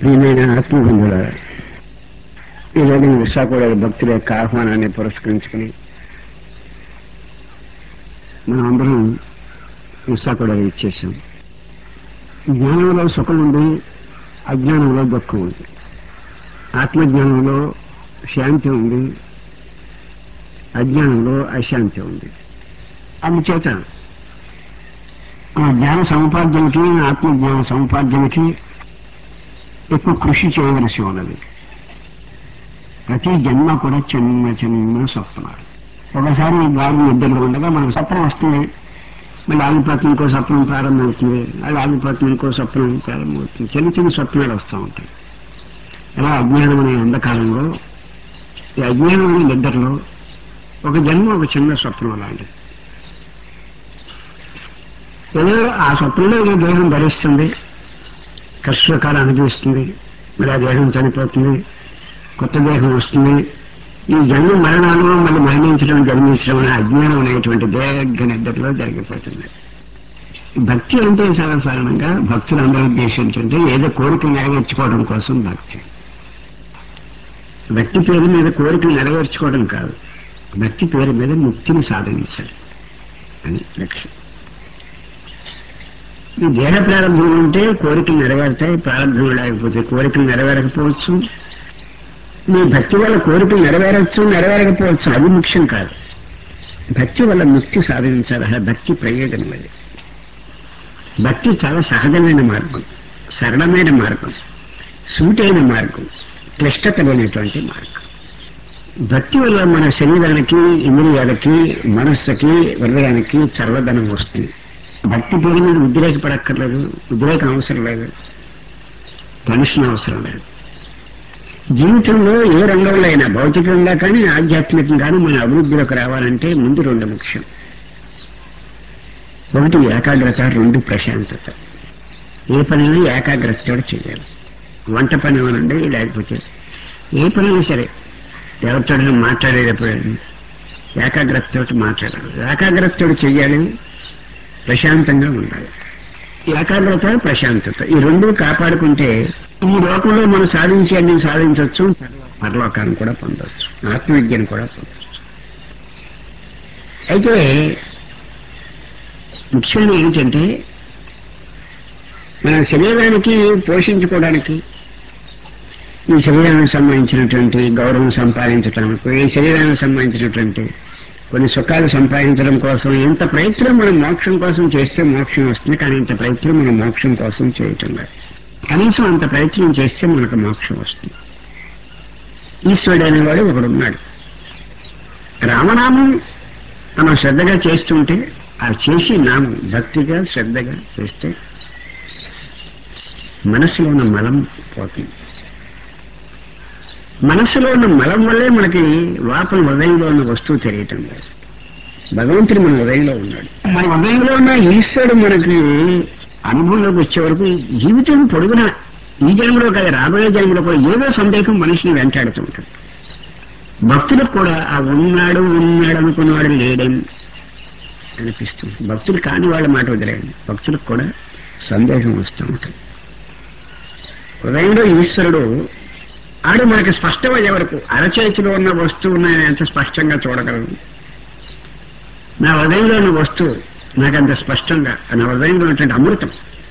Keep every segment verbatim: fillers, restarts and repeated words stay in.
ప్రియమైన ఆత్మబంధుల ఈరోజు విశాఖ భక్తుల యొక్క ఆహ్వానాన్ని పురస్కరించుకుని మనం అందరం విశాఖలో ఇచ్చేసాం. జ్ఞానంలో సుఖం ఉంది, అజ్ఞానంలో దుఃఖం ఉంది. ఆత్మజ్ఞానంలో శాంతి ఉంది, అజ్ఞానంలో అశాంతి ఉంది. అందుచేత ఆ జ్ఞాన సముపార్జనకి, ఆత్మజ్ఞాన సముపార్జనకి ఎక్కువ కృషి చేయవలసి ఉన్నది. ప్రతి జన్మ కూడా చిన్న చిన్న స్వప్నాలు. ఒకసారి గాలి నిద్రలో ఉండగా మనకు స్వప్నం వస్తుంది, మళ్ళీ ఆగిపోతుంది, ఇంకో స్వప్నం ప్రారంభమవుతుంది, అది ఆగిపోతుంది, ఇంకో స్వప్నం ప్రారంభమవుతుంది. చిన్న చిన్న స్వప్నాలు వస్తూ ఉంటాయి. అలా అజ్ఞానం అనే అంధకారంలో, ఈ అజ్ఞానం అనే నిద్రలో ఒక జన్మ ఒక చిన్న స్వప్నం లాంటిది. ఏదో ఆ స్వప్నంలో ఏదో దేహం ధరిస్తుంది, కష్టకాలం అనుభవిస్తుంది, మరి ఆ దేహం చనిపోతుంది, కొత్త దేహం వస్తుంది. ఈ జన్మ మరణాలు మళ్ళీ మరణించడం, జన్మించడం అనే అజ్ఞానం అనేటువంటి దీర్ఘ నిద్రలో జరిగిపోతుంది. భక్తి అంటే సాధారణంగా భక్తులందరూ ఉద్దేశించంటే ఏదో కోరికలు నెరవేర్చుకోవడం కోసం భక్తి. భక్తి పేరు మీద కోరికలు నెరవేర్చుకోవడం కాదు, భక్తి పేరు మీద ముక్తిని సాధించాలి అని లక్ష్యం. ఈ దేహ ప్రారంభం ఉంటే కోరికలు నెరవేరుతాయి, ప్రారంభం లేకపోతే కోరికలు నెరవేరకపోవచ్చు. మీ భక్తి వల్ల కోరికలు నెరవేరచ్చు, నెరవేరకపోవచ్చు, అది ముఖ్యం కాదు. భక్తి వల్ల ముక్తి సాధించాలి, భక్తి ప్రయోజనం అది. భక్తి చాలా సహజమైన మార్గం, సరళమైన మార్గం, సూటైన మార్గం, క్లిష్టత లేనటువంటి మార్గం. భక్తి వల్ల మన శరీరానికి, ఇంద్రియాలకి, మనస్సుకి, హృదయానికి చల్లదనం వస్తుంది. భక్తి పేరు మీద ఉద్రేకపడక్కర్లేదు, ఉద్రేకం అవసరం లేదు, టెన్షన్ అవసరం లేదు. జీవితంలో ఏ రంగంలో అయినా భౌతికంగా కానీ ఆధ్యాత్మికంగానూ మన అభివృద్ధిలోకి రావాలంటే ముందు రెండు ముఖ్యం. ఒకటి ఏకాగ్రత, రెండు ప్రశాంతత. ఏ పనైనా ఏకాగ్రతతో చేయాలి. వంట పని ఏమనండి, లేకపోతే ఏ పనైనా సరే ఎవరితో మాట్లాడేటప్పుడు ఏకాగ్రతతో మాట్లాడాలి, ఏకాగ్రతతో చేయాలి, ప్రశాంతంగా ఉండాలి. ఏకాగ్రత, ప్రశాంతత ఈ రెండు కాపాడుకుంటే ఈ లోకంలో మనం సాధించే అన్ని సాధించవచ్చు, పరలోకాన్ని కూడా పొందవచ్చు, ఆత్మవిద్యను కూడా పొందవచ్చు. అయితే ముఖ్యంగా ఏంటంటే మన శరీరానికి పోషించుకోవడానికి, ఈ శరీరానికి సంబంధించినటువంటి గౌరవం సంపాదించడానికి, ఈ శరీరానికి సంబంధించినటువంటి కొన్ని సుఖాలు సంపాదించడం కోసం ఎంత ప్రయత్నం మనం మోక్షం కోసం చేస్తే మోక్షం వస్తుంది. కానీ ఇంత ప్రయత్నం మనం మోక్షం కోసం చేయటం లేదు. కనీసం అంత ప్రయత్నం చేస్తే మనకు మోక్షం వస్తుంది. ఈశ్వరుడు అనేవాడు ఒకడున్నాడు. రామనామం మనం శ్రద్ధగా చేస్తుంటే, ఆ చేసి నామం భక్తిగా శ్రద్ధగా చేస్తే మనసులో ఉన్న మలం పోతుంది. మనస్సులో ఉన్న మలం వల్లే మనకి లోపల హృదయంలో ఉన్న వస్తువు తెలియటం లేదు. భగవంతుడు మన హృదయంలో ఉన్నాడు. మన హృదయంలో ఉన్న ఈశ్వరుడు మనకి అనుభవంలోకి వచ్చే వరకు జీవితం పొడుగున, ఈ జన్మలో కాదు రాబోయే జన్మలో కూడా ఏదో సందేహం మనిషిని వెంటాడుతూ ఉంటుంది. భక్తులకు కూడా ఆ ఉన్నాడు ఉన్నాడు అనుకున్నవాడు లేడని అనిపిస్తుంది. భక్తులు కాని వాళ్ళ మాట వదిలేయండి, భక్తులకు కూడా సందేహం వస్తూ ఉంటుంది. హృదయంలో ఈశ్వరుడు ఆడు మనకి స్పష్టమయ్యే వరకు అరచేతిలో ఉన్న వస్తువు నేను ఎంత స్పష్టంగా చూడగలను, నా హృదయంలో ఉన్న వస్తువు నాకంత స్పష్టంగా, నా హృదయంలో ఉన్నటువంటి అమృతం.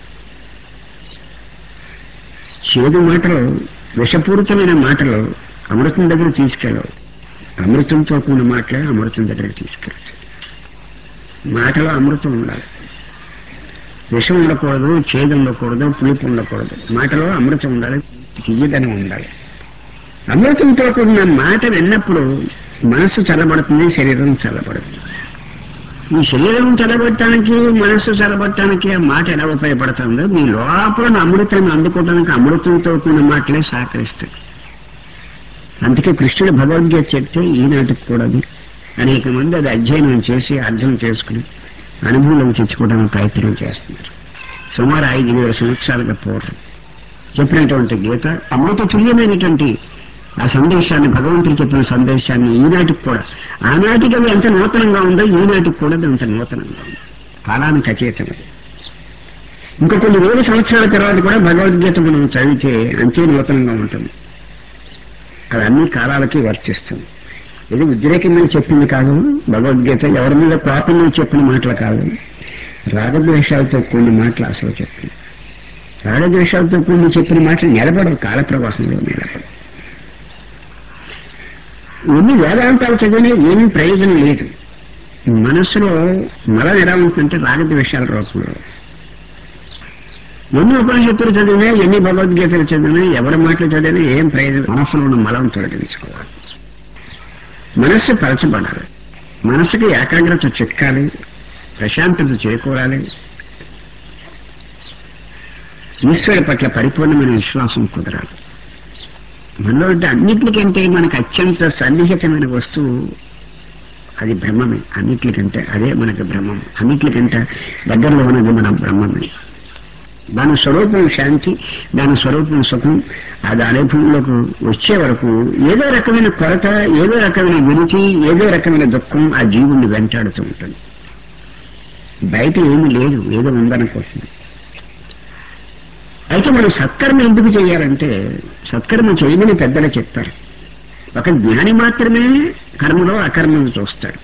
చేదు మాటలు, విషపూరితమైన మాటలు అమృతం దగ్గర తీసుకెళ్ళవు. అమృతంతో కూడిన మాటలే అమృతం దగ్గరికి తీసుకెళ్తాయి. మాటలో అమృతం ఉండాలి, విషం ఉండకూడదు, చేదు ఉండకూడదు, పులుపు ఉండకూడదు. మాటలో అమృతం ఉండాలి, తియ్యదనం ఉండాలి. అమృతంతో కూడిన మాట విన్నప్పుడు మనస్సు చల్లబడుతుంది, శరీరం చల్లబడుతుంది. ఈ శరీరం చల్లబట్టడానికి, మనస్సు చల్లబట్టడానికి ఆ మాట ఎలా ఉపయోగపడుతుందో, మీ లోపల అమృతాన్ని అందుకోవడానికి అమృతంతో కూడిన మాటలే సహకరిస్తాయి. అందుకే కృష్ణుడు భగవద్గీత చెప్తే ఈనాటికి కూడా అనేక మంది అది అధ్యయనం చేసి అర్థం చేసుకుని అనుభవంలోకి తెచ్చుకోవడానికి ప్రయత్నం చేస్తున్నారు. సుమారు ఐదు వేల సంవత్సరాలుగా పూర్వం చెప్పినటువంటి గీత అమృత తుల్యమైనటువంటి ఆ సందేశాన్ని, భగవంతుడు చెప్పిన సందేశాన్ని ఈనాటికి కూడా, ఆనాటికి అది ఎంత నూతనంగా ఉందో ఈనాటికి కూడా అది అంత నూతనంగా ఉంది. కాలానికి అతీతమైనది. ఇంకా కొన్ని వేల సంవత్సరాల తర్వాత కూడా భగవద్గీత మనం చదివితే అంతే నూతనంగా ఉంటుంది. అది అన్ని కాలాలకి వర్తిస్తుంది. ఇది ఉద్రేకంగా చెప్పింది కాదు భగవద్గీత, ఎవరి మీద కోపంగా చెప్పిన మాటలు కాదు, రాగద్వేషాలతో కొన్ని మాటలు అసలు చెప్పింది. రాగద్వేషాలతో కొన్ని చెప్పిన మాటలు నిలబడవు, కాల ప్రవాహంలో నిలబడవు. ఎన్ని వేదాంతాలు చదివినా ఏమీ ప్రయోజనం లేదు. మనస్సులో మలం ఎలా ఉంటుందంటే రాగద్వేషాల రూపంలో. ఎన్ని ఉపనిషత్తులు చదివినా, ఎన్ని భగవద్గీతలు చదివినా, ఎవరి మాటలు చదివినా ఏం ప్రయోజనం? మనస్సులో ఉన్న మలం తొలగించుకోవాలి, మనస్సు పరచబడాలి, మనస్సుకి ఏకాగ్రత చెక్కాలి, ప్రశాంతత చేకూరాలి, ఈశ్వరుడి పట్ల పరిపూర్ణమైన విశ్వాసం కుదరాలి. మనలో అన్నిటికంటే మనకు అత్యంత సన్నిహితమైన వస్తువు అది బ్రహ్మమే. అన్నిటికంటే అదే మనకు బ్రహ్మం. అన్నిటికంటే దగ్గరలో ఉన్నది మన బ్రహ్మమే. దాని స్వరూపం శాంతి, దాని స్వరూపం సుఖం. అది అనుభవంలోకి వచ్చే వరకు ఏదో రకమైన కొరత, ఏదో రకమైన విరుచి, ఏదో రకమైన దుఃఖం ఆ జీవుణ్ణి వెంటాడుతూ ఉంటుంది. బయట ఏమీ లేదు, ఏదో ఉందనుకోతుంది. అయితే మనం సత్కర్మ ఎందుకు చేయాలంటే, సత్కర్మ చేయమని పెద్దలు చెప్తారు. ఒక జ్ఞాని మాత్రమే కర్మలో అకర్మను చూస్తాడు.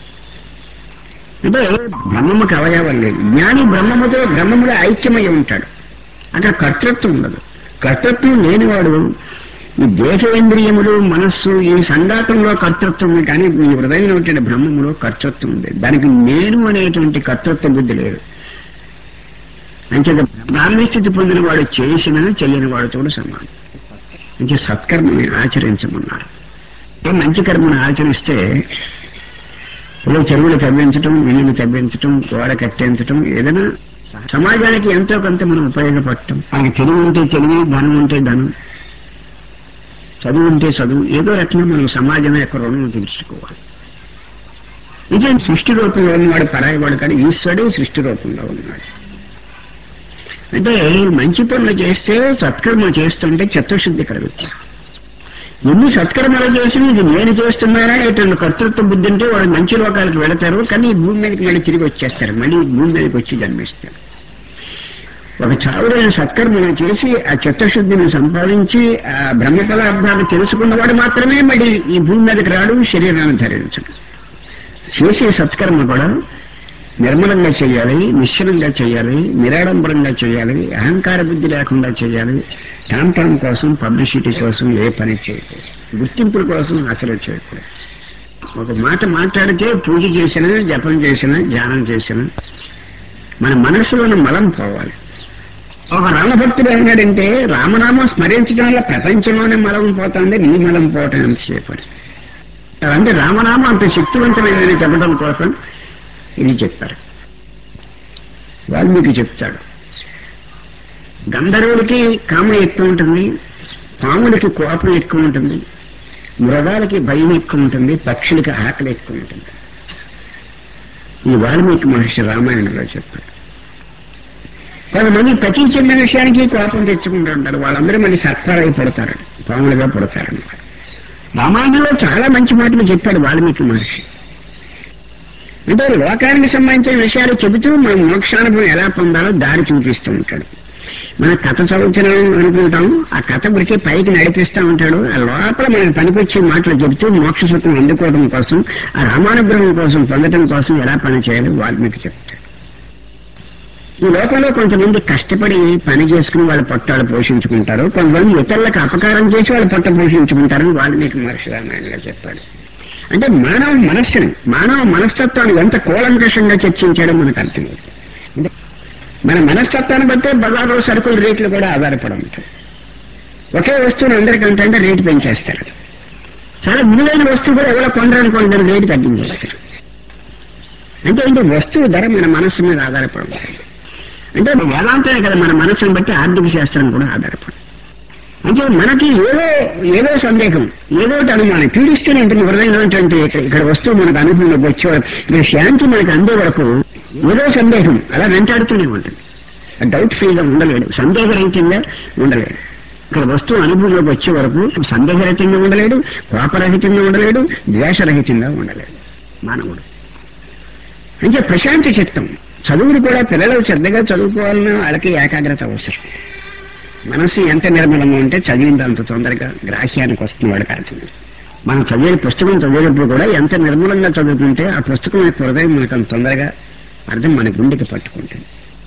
అంటే బ్రహ్మముకి అవయవాలు లేదు. జ్ఞాని బ్రహ్మముతో బ్రహ్మములో ఐక్యమై ఉంటాడు. అక్కడ కర్తృత్వం ఉండదు. కర్తృత్వం లేనివాడు ఈ దేశేంద్రియములు, మనస్సు, ఈ సంఘాతంలో కర్తృత్వం ఉంది, కానీ ఈ హృదయంలో ఉంటే బ్రహ్మములో కర్తృత్వం ఉంది. దానికి నేను అనేటువంటి కర్తృత్వ బుద్ధి లేదు. అంచేత బ్రాహ్మీ స్థితి పొందిన వాడు చేసినా చెయ్యని వాడితో కూడా సమానం. అంటే సత్కర్మని ఆచరించమన్నారు. మంచి కర్మను ఆచరిస్తే ఇలా చెరువులు తవ్వించటం, ఇల్లులు తవ్వించటం, గోడ కట్టించటం, ఏదైనా సమాజానికి ఎంతో కొంత మనం ఉపయోగపడటం. మనకి తెలివి ఉంటే తెలివి, ధనం ఉంటే ధనం, చదువు ఉంటే చదువు, ఏదో రకంగా మనం సమాజం యొక్క రుణం తీర్చుకోవాలి. నిజం సృష్టి రూపంలో ఉన్నవాడు పరాయవాడు కానీ ఈశ్వరుడే సృష్టి రూపంలో ఉన్నాడు. అంటే మంచి పనులు చేస్తే, సత్కర్మ చేస్తుంటే చిత్తశుద్ధి కలుగుతుంది. ఎన్ని సత్కర్మలు చేసినా ఇది నేను చేస్తున్నానా ఎటువంటి కర్తృత్వ బుద్ధి ఉంటే వాడు మంచి లోకాలకు వెళతారు, కానీ ఈ భూమి మీదకి మళ్ళీ తిరిగి వచ్చేస్తారు, మళ్ళీ భూమి మీదకి వచ్చి జన్మిస్తారు. ఒక చావుడైన సత్కర్మను చేసి ఆ చిత్తశుద్ధిని సంపాదించి ఆ బ్రహ్మ పదార్థాన్ని తెలుసుకున్నవాడు మాత్రమే మళ్ళీ ఈ భూమి మీదకి రాడు, శరీరాన్ని ధరించడు. చేసే సత్కర్మ కూడా నిర్మలంగా చేయాలి, నిశ్చలంగా చేయాలి, నిరాడంబరంగా చేయాలి, అహంకార బుద్ధి లేకుండా చేయాలి. టాంటాం కోసం, పబ్లిసిటీ కోసం ఏ పని చేయకూడదు, గుర్తింపుల కోసం అసలు చేయకూడదు. ఒక మాట మాట్లాడితే పూజ చేసినా, జపం చేసినా, ధ్యానం చేసినా మన మనసులోని మలం పోవాలి. ఒక రామభక్తుడు ఏమన్నాడంటే, రామనామం స్మరించడం వల్ల ప్రపంచంలోనే మలం పోతుంది, నీ మలం పోవటం ఎంత చేపడి. అంటే రామనామం అంత శక్తివంతమైనది చెప్పడం కోసం ఇది చెప్పారు. వాల్మీకి చెప్తాడు, గంధర్వుడికి కామం ఎక్కువ ఉంటుంది, పాములకి కోపం ఎక్కువ ఉంటుంది, మృగాలకి భయం ఎక్కువ ఉంటుంది, పక్షులకి ఆకలి ఎక్కువ ఉంటుంది. ఈ వాల్మీకి మహర్షి రామాయణంలో చెప్పాడు. కొంతమంది ప్రతి చిన్న విషయానికి కోపం తెచ్చుకుంటూ ఉంటారు, వాళ్ళందరూ మళ్ళీ సత్వరై పడతారు, పాములుగా పడతారన్నమాట. రామాయణంలో చాలా మంచి మాటలు చెప్పాడు వాల్మీకి మహర్షి. అంటే లోకానికి సంబంధించిన విషయాలు చెబుతూ మనం మోక్షానుభవం ఎలా పొందాలో దారి చూపిస్తూ ఉంటాడు. మన కథ చదువుతున్నాం అనుకుంటాం, ఆ కథ గురించి పైకి నడిపిస్తూ ఉంటాడు. ఆ లోపల మనకి పనికొచ్చే మాటలు చెబుతూ మోక్ష సుఖం అందుకోవడం కోసం, ఆ రామానుగ్రహం కోసం పొందడం కోసం ఎలా పని చేయాలో వాల్మీకి చెప్తాడు. ఈ లోకంలో కొంతమంది కష్టపడి పని చేసుకుని వాళ్ళ పొట్టాలు పోషించుకుంటారు, కొంతమంది ఇతరులకు అపకారం చేసి వాళ్ళ పొట్ట పోషించుకుంటారని వాల్మీకి మహర్షి రామాయణంలో చెప్పాడు. అంటే మానవ మనస్సుని, మానవ మనస్తత్వాన్ని ఎంత కూలంకషంగా చర్చించాడో మనకు అర్థమైంది. అంటే మన మనస్తత్వాన్ని బట్టే బజార్లో సరుకుల రేట్లు కూడా ఆధారపడి ఉంటాయి. ఒకే వస్తువుని అందరికంటే అంటే రేటు పెంచేస్తారు. చాలా విలువైన వస్తువు కూడా ఎవరో కొనడానికి దాని రేటు తగ్గించేస్తారు. అంటే అంటే వస్తువు ధర మన మనస్సు మీద ఆధారపడి ఉంటుంది. అంటే వేదాంతమే కదా మన మనస్సును బట్టి ఆర్థిక శాస్త్రం కూడా ఆధారపడి. అంటే మనకి ఏదో ఏదో సందేహం, ఏదో అనుమానం పీడిస్తూనే ఉంటుంది హృదయంలో. ఇక్కడ వస్తువు మనకు అనుభవంలోకి వచ్చేవాడు, ఇక్కడ శాంతి మనకు అందే వరకు ఏదో సందేహం అలా వెంటాడుతూనే ఉంటుంది. డౌట్ ఫ్రీగా ఉండలేడు, సందేహరహితంగా ఉండలేడు. ఇక్కడ వస్తువు అనుభవంలోకి వచ్చే వరకు సందేహరహితంగా ఉండలేడు, కోపరహితంగా ఉండలేడు, ద్వేషరహితంగా ఉండలేడు మానవుడు. అంటే ప్రశాంతి చిత్తం, చదువులు కూడా పిల్లలు శ్రద్ధగా చదువుకోవాలన్నా వాళ్ళకి ఏకాగ్రత అవసరం. మనసు ఎంత నిర్మలంగా ఉంటే చదివింది అంత తొందరగా గ్రాహ్యానికి వస్తుంది వాడికి అర్థం. మనం చదివే పుస్తకం చదివేటప్పుడు కూడా ఎంత నిర్మలంగా చదువుకుంటే ఆ పుస్తకం యొక్క హృదయం మనకు అంత తొందరగా అర్థం మన గుండెకి పట్టుకుంటుంది.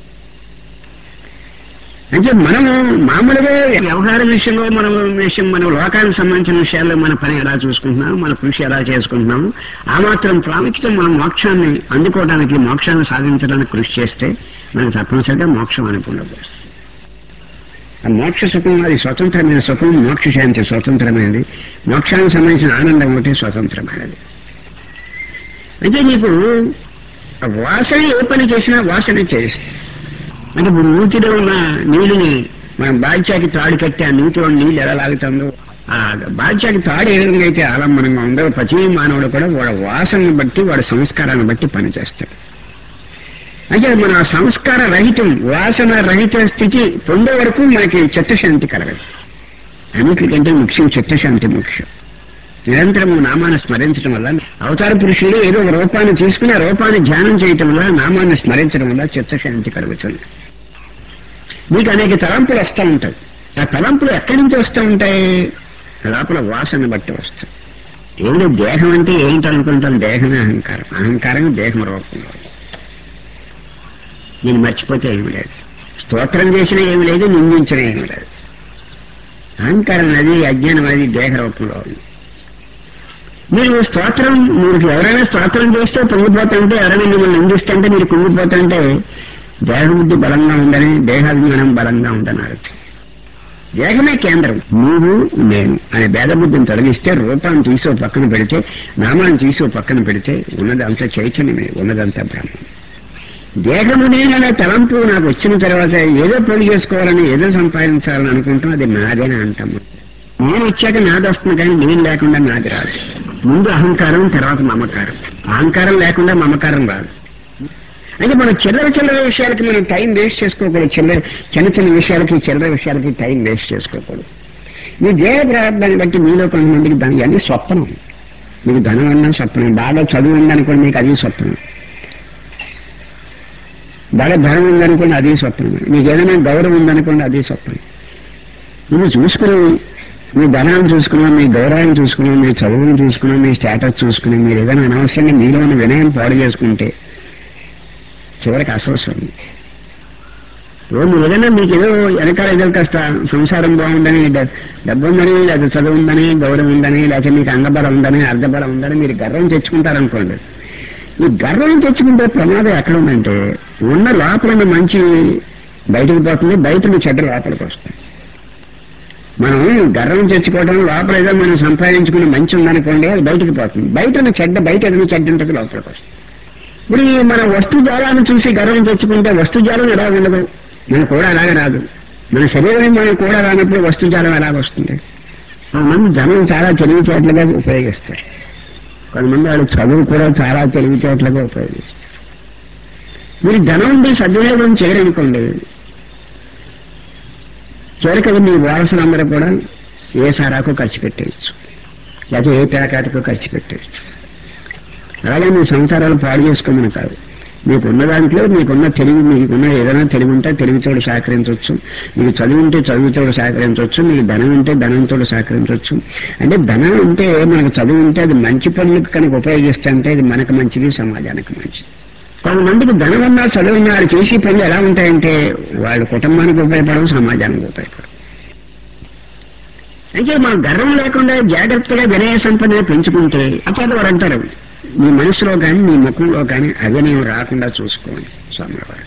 అంటే మనము మామూలుగా వ్యవహార విషయంలో మన విషయం మన లోకానికి సంబంధించిన విషయాల్లో మన పని ఎలా చూసుకుంటున్నాం, మన కృషి ఎలా చేసుకుంటున్నాము, ఆ మాత్రం ప్రాముఖ్యత మనం మోక్షాన్ని అందుకోవడానికి, మోక్షాన్ని సాధించడానికి కృషి చేస్తే మనకు తప్పనిసరిగా మోక్షం అనుకున్నది. ఆ మోక్ష సుఖం అది స్వతంత్రమైన సుఖం, మోక్ష శాంతి స్వతంత్రమైనది, మోక్షానికి సంబంధించిన ఆనందం ఒకటి స్వతంత్రమైనది. అంటే నీకు వాసన ఏ పని చేసినా వాసన చేయిస్తుంది. అంటే ఇప్పుడు నూతిలో ఉన్న నీళ్ళని మనం బాధ్యాకి తాడు కట్టి ఆ నూతిలో నీళ్ళు ఎలా లాగుతుందో, ఆ బాధ్యాకి తాడు ఏ విధంగా అయితే ఆలంబనంగా ఉందో ప్రతి మానవుడు కూడా వాడి వాసనను బట్టి వాడి సంస్కారాన్ని బట్టి పనిచేస్తాడు. అంటే మన సంస్కార రహితం, వాసన రహిత స్థితి పొందే వరకు మనకి చిత్తశాంతి కలగదు. అన్నిటికంటే ముఖ్యం చిత్తశాంతి ముఖ్యం. నిరంతరం నామాన్ని స్మరించడం వల్ల, అవతార పురుషులు ఏదో ఒక రూపాన్ని తీసుకుని ఆ రూపాన్ని ధ్యానం చేయటం వల్ల, నామాన్ని స్మరించడం వల్ల చిత్తశాంతి కలుగుతుంది. మీకు అనేక తలంపులు వస్తూ ఉంటాయి. ఆ తలంపులు ఎక్కడి నుంచి వస్తూ ఉంటాయి? లోపల వాసన బట్టి వస్తాయి. ఏమిటో దేహం అంటే ఏంటి అనుకుంటాం? దేహమే అహంకారం. అహంకారం దేహం రూపంలో. నేను మర్చిపోతే ఏమి లేదు, స్తోత్రం చేసినా ఏమి లేదు, నిందించినా ఏమి లేదు. అహంకారం అది, అజ్ఞానం అది దేహ రూపంలో ఉంది. మీరు స్తోత్రం, మీరు ఎవరైనా స్తోత్రం చేస్తే పొంగిపోతుంటే, ఎవరైనా మిమ్మల్ని నిందిస్తుంటే మీరు కుంగిపోతుంటే దేహబుద్ధి బలంగా ఉందని, దేహాభిమానం బలంగా ఉందని అర్థం. దేహమే కేంద్రం. నువ్వు నేను అనే భేదబుద్ధిని తొలగిస్తే, రూపాన్ని తీసో పక్కన పెడితే, నామాన్ని తీసో పక్కన పెడితే ఉన్నదంతా చైతన్యమే, ఉన్నదంతా బ్రహ్మం. దేహము నేననే తలంపు నాకు వచ్చిన తర్వాత ఏదో పెళ్లి చేసుకోవాలని, ఏదో సంపాదించాలని అనుకుంటాం. అది నాదేనా అంటాము. నేను వచ్చాక నాది వస్తుంది, కానీ నేను లేకుండా నాది రాదు. ముందు అహంకారం, తర్వాత మమకారం. అహంకారం లేకుండా మమకారం రాదు. అంటే మనం చిల్లర చిల్లర విషయాలకి మనం టైం వేస్ట్ చేసుకోకూడదు. చిల్లర చిన్న చిన్న విషయాలకి, చిల్లర విషయాలకి టైం వేస్ట్ చేసుకోకూడదు. మీ దేహ ప్రారంభాన్ని బట్టి మీలో కొంతమందికి దాని అన్ని స్వప్నం. మీకు ధనం అన్నా స్వప్నం, బాగా చదువు ఉందనుకోండి మీకు అది స్వప్నం, బాగా ధనం ఉందనుకోండి అది స్వప్నం, మీకు ఏదైనా గౌరవం ఉందనుకోండి అది స్వప్నం. నువ్వు చూసుకుని, మీ ధనాన్ని చూసుకున్నా, మీ గౌరవాన్ని చూసుకున్నా, మీ చదువుని చూసుకున్నా, మీ స్టేటస్ చూసుకుని, మీరు ఏదైనా అనవసరంగా మీలో ఉన్న వినయం పాడు చేసుకుంటే చివరికి అసవసరం. మీరు ఏదైనా మీకు ఏదో వెనకాల ఏదో కాస్త సంసారం బాగుందని, డబ్బు ఉందని, లేదా చదువు ఉందని, గౌరవం ఉందని, లేకపోతే మీకు అంగబలం ఉందని, అర్ధబలం ఉందని మీరు గర్వం తెచ్చుకుంటారనుకోండి. ఈ గర్వం తెచ్చుకుంటే ప్రమాదం ఎక్కడ ఉందంటే, ఉన్న లోపల మంచి బయటకు పోతుంది, బయట చెడ్డ లోపలికి వస్తుంది. మనం గర్వం తెచ్చుకోవడం, లోపల ఏదో మనం సంపాదించుకుని మంచి ఉందనుకోండి, అది బయటకు పోతుంది. బయట చెడ్డ, బయట ఏదైనా చెడ్డ ఉంటుంది, లోపలికి వస్తుంది. ఇప్పుడు మన వస్తుజాలాన్ని చూసి గర్వం తెచ్చుకుంటే వస్తుజాలం ఎలా ఉండదు, మనకు కూడా అలాగే రాదు. మన శరీరం మనకు కూడా రానప్పుడు వస్తుజాలం ఎలాగ వస్తుంది? కొంతమంది ధనం చాలా తెలివితేటలుగా ఉపయోగిస్తారు, కొంతమంది వాళ్ళు చదువు కూడా చాలా తెలివితేటలుగా ఉపయోగిస్తారు. మీరు ధనం ఉండి సద్వినియోగం చేయరనుకోండి, చివరికి మీ వారసులందరూ కూడా ఏ సారాకు ఖర్చు పెట్టేయచ్చు, లేకపోతే ఏ పేకాటకు ఖర్చు పెట్టేయచ్చు. అలాగే మీ సంసారాలు పాడు చేసుకోమని కాదు. మీకున్న దాంట్లో మీకున్న తెలివి, మీకున్న ఏదైనా తెలివి ఉంటే తెలివితోడు సహకరించవచ్చు, మీకు చదువు ఉంటే చదువుతోడు సహకరించవచ్చు, మీకు ధనం ఉంటే ధనంతో సహకరించవచ్చు. అంటే ధనం ఉంటే మనకు చదువు ఉంటే అది మంచి పనులకు కనుక ఉపయోగిస్తే అంటే అది మనకు మంచిది, సమాజానికి మంచిది. కొంతమందికి ధనం ఉన్నా చదువు ఉన్నా వాళ్ళు చేసే పనులు ఎలా ఉంటాయంటే వాళ్ళ కుటుంబానికి ఉపయోగపడవు, సమాజానికి ఉపయోగపడవు. అయితే మనం గర్వం లేకుండా జాగ్రత్తగా వినయ సంపదను పెంచుకుంటే అప్పుడు వారు అంటారు, మీ మనసులో కానీ మీ ముఖంలో కానీ అవినయం రాకుండా చూసుకోండి స్వామివారు.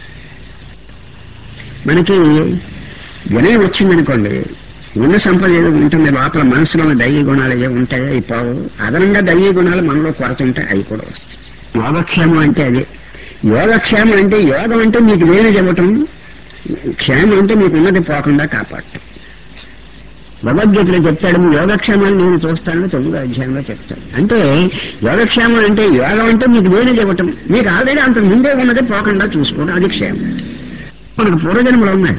మనకి వినయం వచ్చిందనుకోండి, ఉన్న సంపద ఏదో ఉంటుంది, లోపల మనసులో దైవీ గుణాలు ఏవో ఉంటాయో అవి పోవు. అదనంగా దైవీ గుణాలు మనలో కొరత ఉంటాయి, అవి కూడా వస్తాయి. యోగక్షేమం అంటే అదే. యోగక్షేమం అంటే, యోగం అంటే మీకు వేలు చెప్పటం, క్షేమం అంటే మీకు ఉన్నది పోకుండా కాపాడటం. భగవద్గీతలో చెప్తాడు, యోగక్షేమాన్ని నేను చూస్తానని తొమ్మిదో అధ్యాయంలో చెప్తాడు. అంటే యోగక్షేమం అంటే, యోగం అంటే మీకు వేలు చెప్పటం, మీకు ఆల్రెడీ అంత ముందే ఉన్నది పోకుండా చూసుకోవడం, అది క్షేమం. మనకు పూర్వజన్మలు ఉన్నాయి,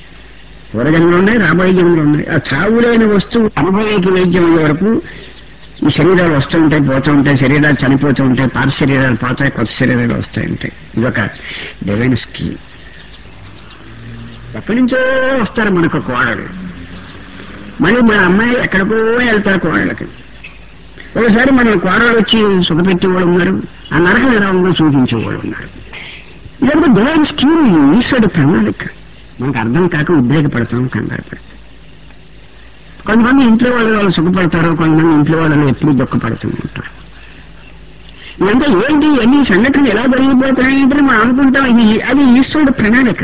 పూర్వజన్మలు ఉన్నాయి, రాబోయే జన్మలు ఉన్నాయి. ఆ చావులేని వస్తువు అనుభవానికి వైద్యం అయ్యే వరకు ఈ శరీరాలు వస్తూ ఉంటాయి, పోతూ ఉంటాయి, శరీరాలు చనిపోతూ ఉంటాయి, పాత శరీరాలు పోతాయి, కొత్త శరీరాలు వస్తాయి ఉంటాయి. ఇదొక డివైన్ స్కీమ్. ఎక్కడి నుంచో వస్తారు మనకు కోడలు, మళ్ళీ మన అమ్మాయి ఎక్కడికో వెళ్తారు కోడలకి. ఒకసారి మన కోడలు వచ్చి సుఖపెట్టేవాళ్ళు ఉన్నారు, ఆ నరకం ఎలా ఉందో చూపించేవాళ్ళు ఉన్నారు. ఇదొక డివైన్ స్కీమ్, ఈశ్వరుడు ప్రణాళిక. మనకు అర్థం కాక ఉద్రేకపడతాం, కంగారు పడతాం. కొంతమంది ఇంట్లో వాళ్ళు వాళ్ళు సుఖపడతారు, కొంతమంది ఇంట్లో వాళ్ళు ఎప్పుడు దుఃఖపడుతూ ఉంటారు. ఇదంతా ఏంటి, ఎన్ని సంఘటనలు ఎలా జరిగిపోతున్నాయంటే మనం అనుకుంటాం ఇది అది ఈశ్వరుడు ప్రణాళిక.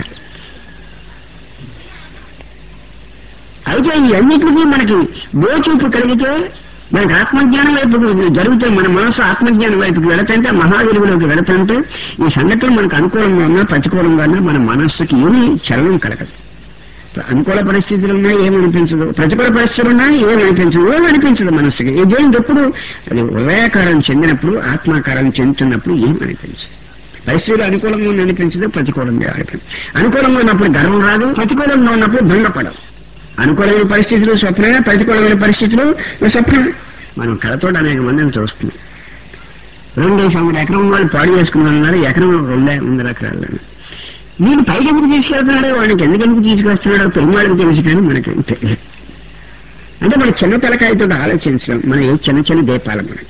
అయితే ఈ అన్నిటికీ మనకి బోచూపు కలిగితే, మనకి ఆత్మజ్ఞానం వైపు జరిగితే, మన మనసు ఆత్మజ్ఞానం వైపుకి వెళతంటే, మహావిలువలోకి వెళతంటే, ఈ సంఘటనలు మనకు అనుకూలంగా ఉన్నా ప్రతికూలంగా ఉన్నా మన మనస్సుకి ఏమీ చలనం కలగదు. అనుకూల పరిస్థితులు ఉన్నా ఏమనిపించదు, ప్రతికూల పరిస్థితులు ఉన్నా ఏమనిపించదు, ఏమనిపించదు మనస్సుకి. ఇదేంటి ఎప్పుడు అది ఉదయాకారం చెందినప్పుడు, ఆత్మాకారం చెందుతున్నప్పుడు ఏమనిపించదు. పరిస్థితులు అనుకూలంగా ఉన్న అనిపించదు, ప్రతికూలంగా అనిపించదు. అనుకూలంగా ఉన్నప్పుడు గర్వం రాదు, ప్రతికూలంగా ఉన్నప్పుడు భంగపడదు. అనుకూలమైన పరిస్థితులు స్వప్నమే, ప్రతికూలమైన పరిస్థితులు స్వప్నమే. మనం కళతో అనేక మందిని చూస్తున్నాం. రెండు సంవత్సరం ఎకరం వాళ్ళు పాడు చేసుకున్నారు, ఎకరం రెండే వందల ఎకరాలు. నేను పైకి ఎందుకు తీసుకెళ్తున్నాడో, వాడికి ఎందుకెందుకు తీసుకొస్తున్నాడో పెరుమాళ్ళకి తెలుసు, కానీ మనకి తెలియదు. అంటే మన చిన్న తలకాయతో ఆలోచించడం, మన ఏ చిన్న చిన్న దీపాలు మనకి.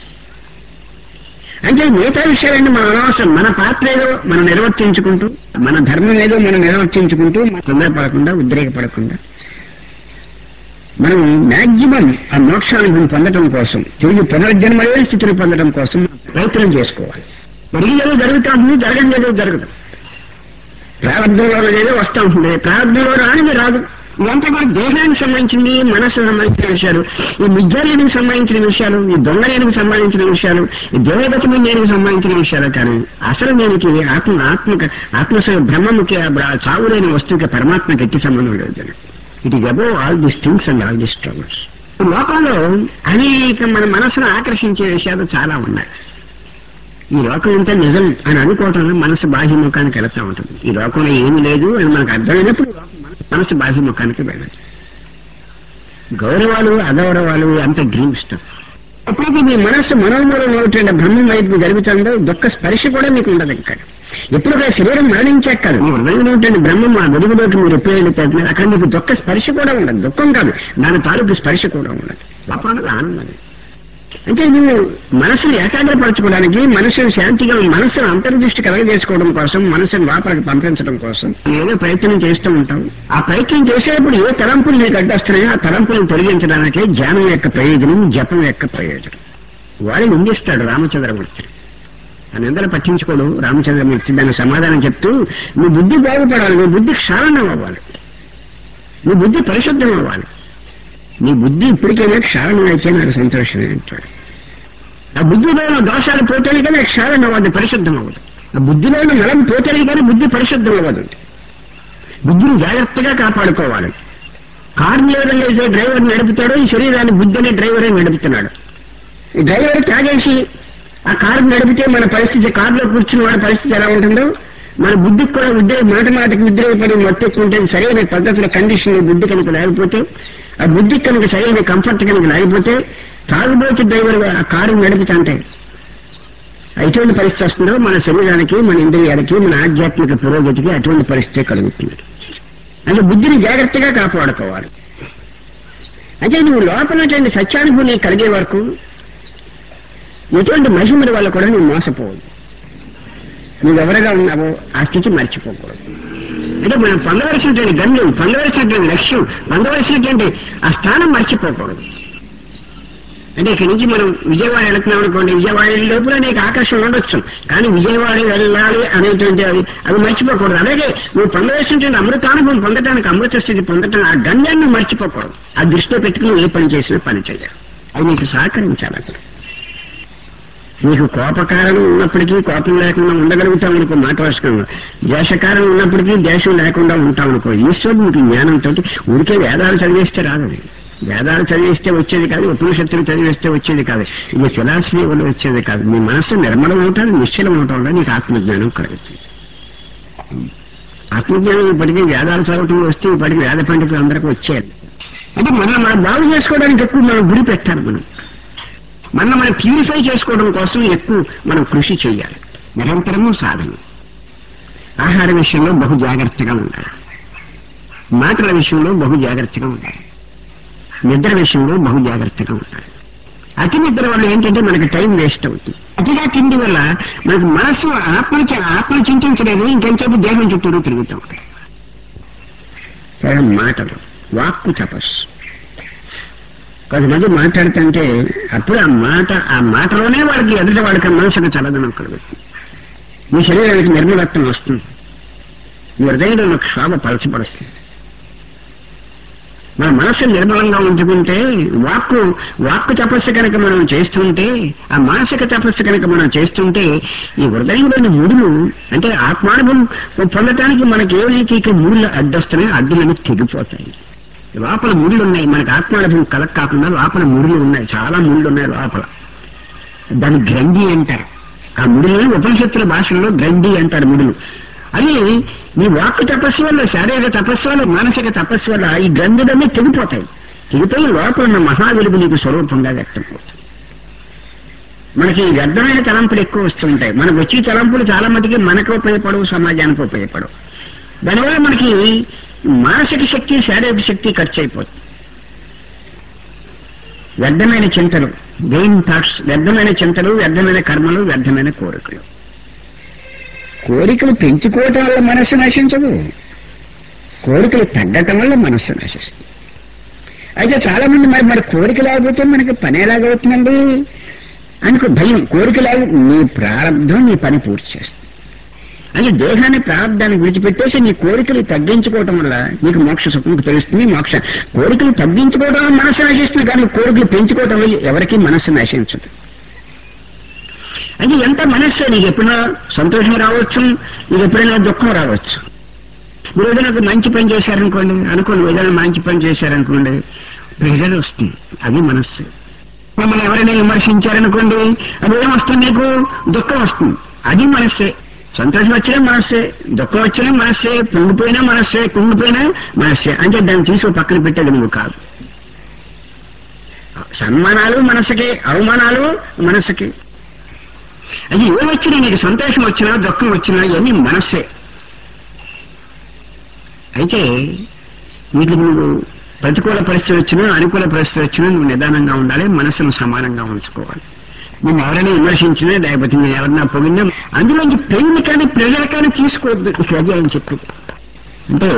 అంటే మిగతా విషయాలన్నీ మన అనవసరం. మన పాత్ర ఏదో మనం నిర్వర్తించుకుంటూ, మన ధర్మం ఏదో మనం నిర్వర్తించుకుంటూ, తొందరపడకుండా, ఉద్రేకపడకుండా మనం మ్యాక్సిమం ఆ మోక్షాన్ని పొందడం కోసం, తిరిగి పునర్జన్మ లేని స్థితిని పొందడం కోసం ప్రయత్నం చేసుకోవాలి. జరిగేదో జరుగుతూ ఉంటుంది, జరగడం ఏదో జరగదు. ప్రారంభంలో ఏదో వస్తూ ఉంటుంది, ప్రారంభంలో రానిది రాదు. ఇదంతా కూడా దేహానికి సంబంధించింది, మనస్సుకు సంబంధించిన విషయాలు, ఈ మిథ్యాలేనికి సంబంధించిన విషయాలు, ఈ దొంగలేనికి సంబంధించిన విషయాలు, ఈ దేవగతమైన నేనికి సంబంధించిన విషయాలు. కానీ అసలు నేనికి ఆత్మ ఆత్మక ఆత్మ బ్రహ్మముఖి చావులేని వస్తువుకి పరమాత్మకి ఎట్టి సంబంధం లేదు. It is above all these things and all these troubles. లోకంలో అనేక మన మనసును ఆకర్షించే విషయాలు చాలా ఉన్నాయి. ఈ లోకం ఇంత నిజం అని అనుకోవటం మనసు బాహ్యముఖానికి వెళుతూ ఉంటుంది. ఈ లోకంలో ఏమీ లేదు అని మనకు అర్థమైనప్పుడు మనసు బాహ్యముఖానికి వెళ్ళదు. గౌరవాలు అగౌరవాలు అంత డ్రీమ్ స్టఫ్. ఎప్పుడైతే మీ మనస్సు మనోమూలం అవుతుండే బ్రహ్మం వైపు జరుగుతుందో దుఃఖ స్పర్శ కూడా మీకు ఉండదు. ఇక్కడ ఎప్పుడుగా శరీరం మరణించాక కాదు, మీ హృదయంలో ఉంటుంది బ్రహ్మం, ఆ వెలుగులోకి మీరు ఎప్పుడు వెళ్ళిపోతున్నారు, అక్కడ మీకు దుఃఖ స్పర్శ కూడా ఉండదు. దుఃఖం కాదు, దాని తాలూకు స్పర్శ కూడా ఉండదు. అప్పుడు ఆనందం. అంటే నువ్వు మనసును ఏకాగ్రపరచుకోవడానికి, మనసును శాంతిగా, మనసును అంతర్దృష్టి కలగజేసుకోవడం కోసం, మనసును లోపలికి పంపించడం కోసం ఏదో ప్రయత్నం చేస్తూ ఉంటాం. ఆ ప్రయత్నం చేసేటప్పుడు ఏ తలంపులు నీకు అడ్డొస్తున్నాయో ఆ తలంపులను తొలగించడానికి ధ్యానం యొక్క ప్రయోజనం, జపం యొక్క ప్రయోజనం. వాడు నిందిస్తాడు రామచంద్రమూర్తి. ఆ నిందలు పట్టించుకోడు రామచంద్రమూర్తి. దానికి సమాధానం చెప్తూ, నీ బుద్ధి బాగుపడాలి, నీ బుద్ధి క్షాళనం అవ్వాలి, నీ బుద్ధి పరిశుద్ధం అవ్వాలి. నీ బుద్ధి ఇప్పటికైనా క్షాళనం అయితే నాకు సంతోషమే అంటాడు. ఆ బుద్ధిలో దోషాలు పోతేనే కానీ క్షాళనం అవ్వదు, పరిశుద్ధం అవ్వదు. ఆ బుద్ధిలో నలం పోతేనే కానీ బుద్ధి పరిశుద్ధం అవ్వదు. బుద్ధిని జాగ్రత్తగా కాపాడుకోవాలి. కారుని ఏ విధంగా అయితే డ్రైవర్ నడుపుతాడో, ఈ శరీరాన్ని బుద్ధి అనే డ్రైవరే నడుపుతున్నాడు. ఈ డ్రైవర్ తాగేసి ఆ కారు నడిపితే మన పరిస్థితి, కారులో కూర్చున్న వాడి పరిస్థితి ఎలా ఉంటుందో, మన బుద్ధికి కూడా ఉద్యోగ మాట మాటకి ఉద్రేకపడి మొత్తేసుకుంటే సరైన పద్ధతిలో కండిషన్ బుద్ధి కనుక లేకపోతే, ఆ బుద్ధికి కనుక సరైన కంఫర్ట్ కనుక లేకపోతే, తాగుబోతు డ్రైవర్ ఆ కారు నడుపుతుంటే ఎటువంటి పరిస్థితి వస్తుందో మన శరీరానికి, మన ఇంద్రియాలకి, మన ఆధ్యాత్మిక పురోగతికి అటువంటి పరిస్థితి కలుగుతుంది. అంటే బుద్ధిని జాగ్రత్తగా కాపాడుకోవాలి. అంటే నువ్వు లోపలటువంటి సత్యానుభూతి కలిగే వరకు ఎటువంటి మహిమల వల్ల కూడా నువ్వు మోసపోవద్దు. నువ్వెవరగా ఉన్నావో ఆ స్థితి మర్చిపోకూడదు. అంటే మనం పొందవలసినటువంటి గమ్యం, పొందవలసినటువంటి లక్ష్యం, పొందవలసినటువంటి ఆ స్థానం మర్చిపోకూడదు. అంటే ఇక్కడి నుంచి మనం విజయవాడ వెళుతున్నాం అనుకోండి, విజయవాడ లోపల నీకు ఆకర్షణ ఉండొచ్చు, కానీ విజయవాడ వెళ్ళాలి అనేటువంటి అది అది మర్చిపోకూడదు. అలాగే నువ్వు పొందవలసినటువంటి అమృతానుభవం పొందడానికి, అమృత స్థితి పొందటానికి ఆ గమ్యాన్ని మర్చిపోకూడదు. ఆ దృష్టిలో పెట్టుకుని ఏ పని చేసినా పని చేయాలి. అది నీకు సహకరించాలి. అసలు నీకు కోపకారణం ఉన్నప్పటికీ కోపం లేకుండా ఉండగలుగుతాం అనుకో, మాట వరుసకంగా. దేశకారణం ఉన్నప్పటికీ దేశం లేకుండా ఉంటాం అనుకో. ఈశ్వరుడు నీకు జ్ఞానంతో ఊరికే వేదాలు చదివేస్తే రాదు. వేదాలు చదివేస్తే వచ్చేది కాదు, ఉపనిషత్తులు చదివేస్తే వచ్చేది కాదు, ఇది ఫిలాసఫీ వల్ల వచ్చేది కాదు. నీ మనస్సు నిర్మలం అవుతాడు, నిశ్చలం అవటం వల్ల నీకు ఆత్మజ్ఞానం కలుగుతుంది. ఆత్మజ్ఞానం ఇప్పటికీ వేదాలు చదవటం వస్తే ఇప్పటికీ వేద పండితులు అందరికీ వచ్చేది. అంటే మనం మనం బాగు చేసుకోవడానికి ఎక్కువ మనం గురి పెట్టాలి. మనం మనం మనం ప్యూరిఫై చేసుకోవడం కోసం ఎక్కువ మనం కృషి చేయాలి. నిరంతరము సాధన. ఆహార విషయంలో బహు జాగ్రత్తగా ఉండాలి. మాటల విషయంలో బహు జాగ్రత్తగా ఉండాలి. నిద్ర విషయంలో బహు జాగ్రత్తగా ఉండాలి. అతి నిద్ర వల్ల ఏంటంటే మనకి టైం వేస్ట్ అవుతుంది. అతిగా తిండి వల్ల మనకు మనస్సు ఆత్మ ఆత్మ చింతించలేదు, ఇంకెంతసేపు దేహం చుట్టూరు తిరుగుతాం. మాటలు, వాక్కు తపస్సు. కొంతమంది మాట్లాడుతుంటే అప్పుడు ఆ మాట ఆ మాటలోనే వాడికి ఎదుట వాడికి మనసుకు చల్లదనం కలుగుతుంది. మీ శరీరానికి నిర్మలత్వం వస్తుంది. మీ హృదయంలో ఒక క్షోభ పలచపడుతుంది. మన మనసు నిర్మలంగా ఉంచుకుంటే వాక్కు వాక్కు తపస్సు కనుక మనం చేస్తుంటే, ఆ మానసిక తపస్సు కనుక మనం చేస్తుంటే ఈ హృదయంలోని ముడులు అంటే ఆత్మానుభవం పొందటానికి మనకి ఏవైతే ముళ్ళు అడ్డొస్తున్నాయో అడ్డులన్నీ తెగిపోతాయి. లోపల ముళ్ళు ఉన్నాయి. మనకి ఆత్మానుభవం కలగ కాకుండా లోపల ముళ్ళు ఉన్నాయి. చాలా ముళ్ళు ఉన్నాయి లోపల. దాన్ని గ్రంథి అంటారు. ఆ ముడులని ఉపనిషత్తుల భాషల్లో గ్రంథి అంటారు ముడులు. అది మీ వాక్కు తపస్సు వల్ల, శారీరక తపస్సు వల్ల, మానసిక తపస్సు వల్ల ఈ గ్రంథులన్నీ తెగిపోతాయి. తెగిపోయి లోపల ఉన్న మహావెలుగు నీకు స్వరూపంగా వ్యక్తమవుతుంది. మనకి వ్యర్థమైన తలంపులు ఎక్కువ వస్తుంటాయి. మనకు వచ్చే తలంపులు చాలా మటుకి మనకు ఉపయోగపడవు, సమాజానికి ఉపయోగపడవు. దానివల్ల మనకి మానసిక శక్తి, శారీరక శక్తి ఖర్చు అయిపోతుంది. వ్యర్థమైన చింతలు, వెయిన్ థాట్స్, వ్యర్థమైన చింతలు, వ్యర్థమైన కర్మలు, వ్యర్థమైన కోరికలు. కోరికలు పెంచుకోవటం వల్ల మనస్సు నశించదు, కోరికలు తగ్గటం వల్ల మనస్సు నశిస్తుంది. అయితే చాలా మంది మరి మరి కోరిక లేకపోతే మనకి పని ఎలాగవుతుందండి అనుకో భయం. కోరిక లేక నీ ప్రారంభం నీ పని పూర్తి చేస్తుంది. అంటే దేహాన్ని ప్రారంభాన్ని విడిచిపెట్టేసి నీ కోరికలు తగ్గించుకోవటం వల్ల నీకు మోక్ష సుఖం తెలుస్తుంది. మోక్ష కోరికలు తగ్గించుకోవడం వల్ల మనస్సు నశిస్తుంది, కానీ కోరికలు పెంచుకోవటం వల్ల ఎవరికీ మనస్సు నశించదు. అంటే ఎంత మనస్సే, నీకు ఎప్పుడైనా సంతోషం రావచ్చు, నీకు ఎప్పుడైనా దుఃఖం రావచ్చు. మీరు ఏదైనా మంచి పని చేశారనుకోండి అనుకోండి ఏదైనా మంచి పని చేశారనుకోండి ప్రెజర్ వస్తుంది, అది మనస్సు. మిమ్మల్ని ఎవరైనా విమర్శించారనుకోండి అది ఏమొస్తుంది, నీకు దుఃఖం వస్తుంది, అది మనస్సే. సంతోషం వచ్చినా మనస్సే, దుఃఖం వచ్చినా మనస్సే, పొంగిపోయినా మనస్సే, కుంగిపోయినా మనస్సే. అంటే దాన్ని తీసి పక్కన పెట్టేది నువ్వు కాదు. సన్మానాలు మనసుకే, అవమానాలు మనసుకే. అది ఏమొచ్చినా, నీకు సంతోషం వచ్చినా దుఃఖం వచ్చినా ఇవన్నీ మనస్సే. అయితే నీకు నువ్వు ప్రతికూల పరిస్థితి వచ్చినా అనుకూల పరిస్థితి వచ్చినా నువ్వు నిదానంగా ఉండాలి, మనసును సమానంగా ఉంచుకోవాలి. నేను ఎవరైనా విమర్శించినా లేకపోతే నేను ఎవరైనా పొగినా అందులోంచి పెయిన్ కానీ ప్రెజర్ కానీ తీసుకోవద్దు. అది అని చెప్పి అంటే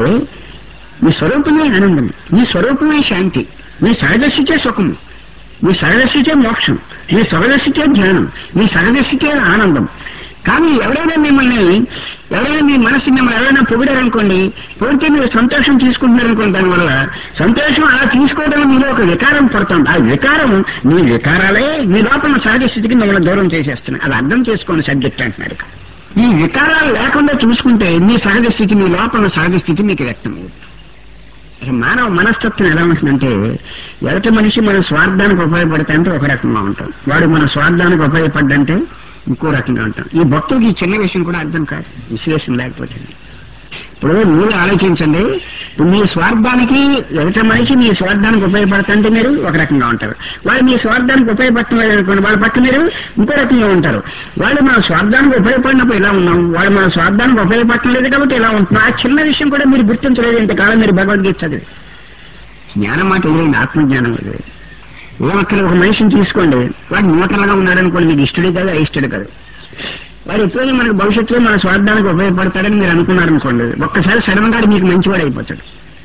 నీ స్వరూపమే ఆనందం, నీ స్వరూపమే శాంతి, నీ సహజస్థితే సుఖము, నీ సహజస్థితే మోక్షం, నీ సహజస్థితే జ్ఞానం, నీ సహజస్థితే ఆనందం. కానీ ఎవరైనా మిమ్మల్ని ఎవరైనా మీ మనసు మిమ్మల్ని ఎవరైనా పొగిడారనుకోండి, పొగిడితే మీరు సంతోషం తీసుకుంటున్నారనుకోండి, దానివల్ల సంతోషం అలా తీసుకోవడం మీలో ఒక వికారం పడుతుంది. ఆ వికారం మీ వికారాలే మీ లోపల సహజ స్థితికి మిమ్మల్ని దూరం చేసేస్తున్నాయి. అది అర్థం చేసుకోండి సబ్జెక్ట్ అంటున్నాడు. ఈ వికారాలు లేకుండా చూసుకుంటే మీ సహజ స్థితి, మీ లోపల సహజ స్థితి మీకు వ్యక్తం అవుతుంది. మానవ మనస్తత్వం ఎలా ఉంటుందంటే ఎదుటి మనిషి మన స్వార్థానికి ఉపయోగపడతాయంటే ఒక రకంగా ఉంటాం, వాడు మన స్వార్థానికి ఉపయోగపడ్డంటే ఇంకో రకంగా ఉంటాం. ఈ భక్తుడికి ఈ చిన్న విషయం కూడా అర్థం కాదు విశ్లేషణ లేకపోతే. ఇప్పుడు మీరు ఆలోచించండి, ఇప్పుడు మీ స్వార్థానికి ఎదుటి మనిషి మీ స్వార్థానికి ఉపయోగపడుతుంటే మీరు ఒక రకంగా ఉంటారు, వాళ్ళు మీ స్వార్థానికి ఉపయోగపడటం లేదనుకోండి వాళ్ళ పక్క మీరు ఇంకో రకంగా ఉంటారు. వాళ్ళు మన స్వార్థానికి ఉపయోగపడినప్పుడు ఇలా ఉన్నాం, వాళ్ళు మన స్వార్థానికి ఉపయోగపడటం లేదు కాబట్టి ఇలా ఉంటున్నాం. ఆ చిన్న విషయం కూడా మీరు గుర్తించలేదు ఇంతకాలం మీరు భగవద్గీత చదివి. జ్ఞానం మాట ఏదైంది, ఆత్మజ్ఞానం ఇది. ఏమక్కడ ఒక మనిషిని తీసుకోండి, వాడు న్యూట్రల్గా ఉన్నాడనుకోండి, మీకు ఇష్టడే కాదు అయిష్టడు కాదు, వాడు ఎప్పుడైనా మనకు భవిష్యత్తులో మన స్వార్థానికి ఉపయోగపడతాడని మీరు అనుకున్నారనుకోండి, ఒక్కసారి సడన్ గా మీకు మంచివాడు అయిపోతాడు,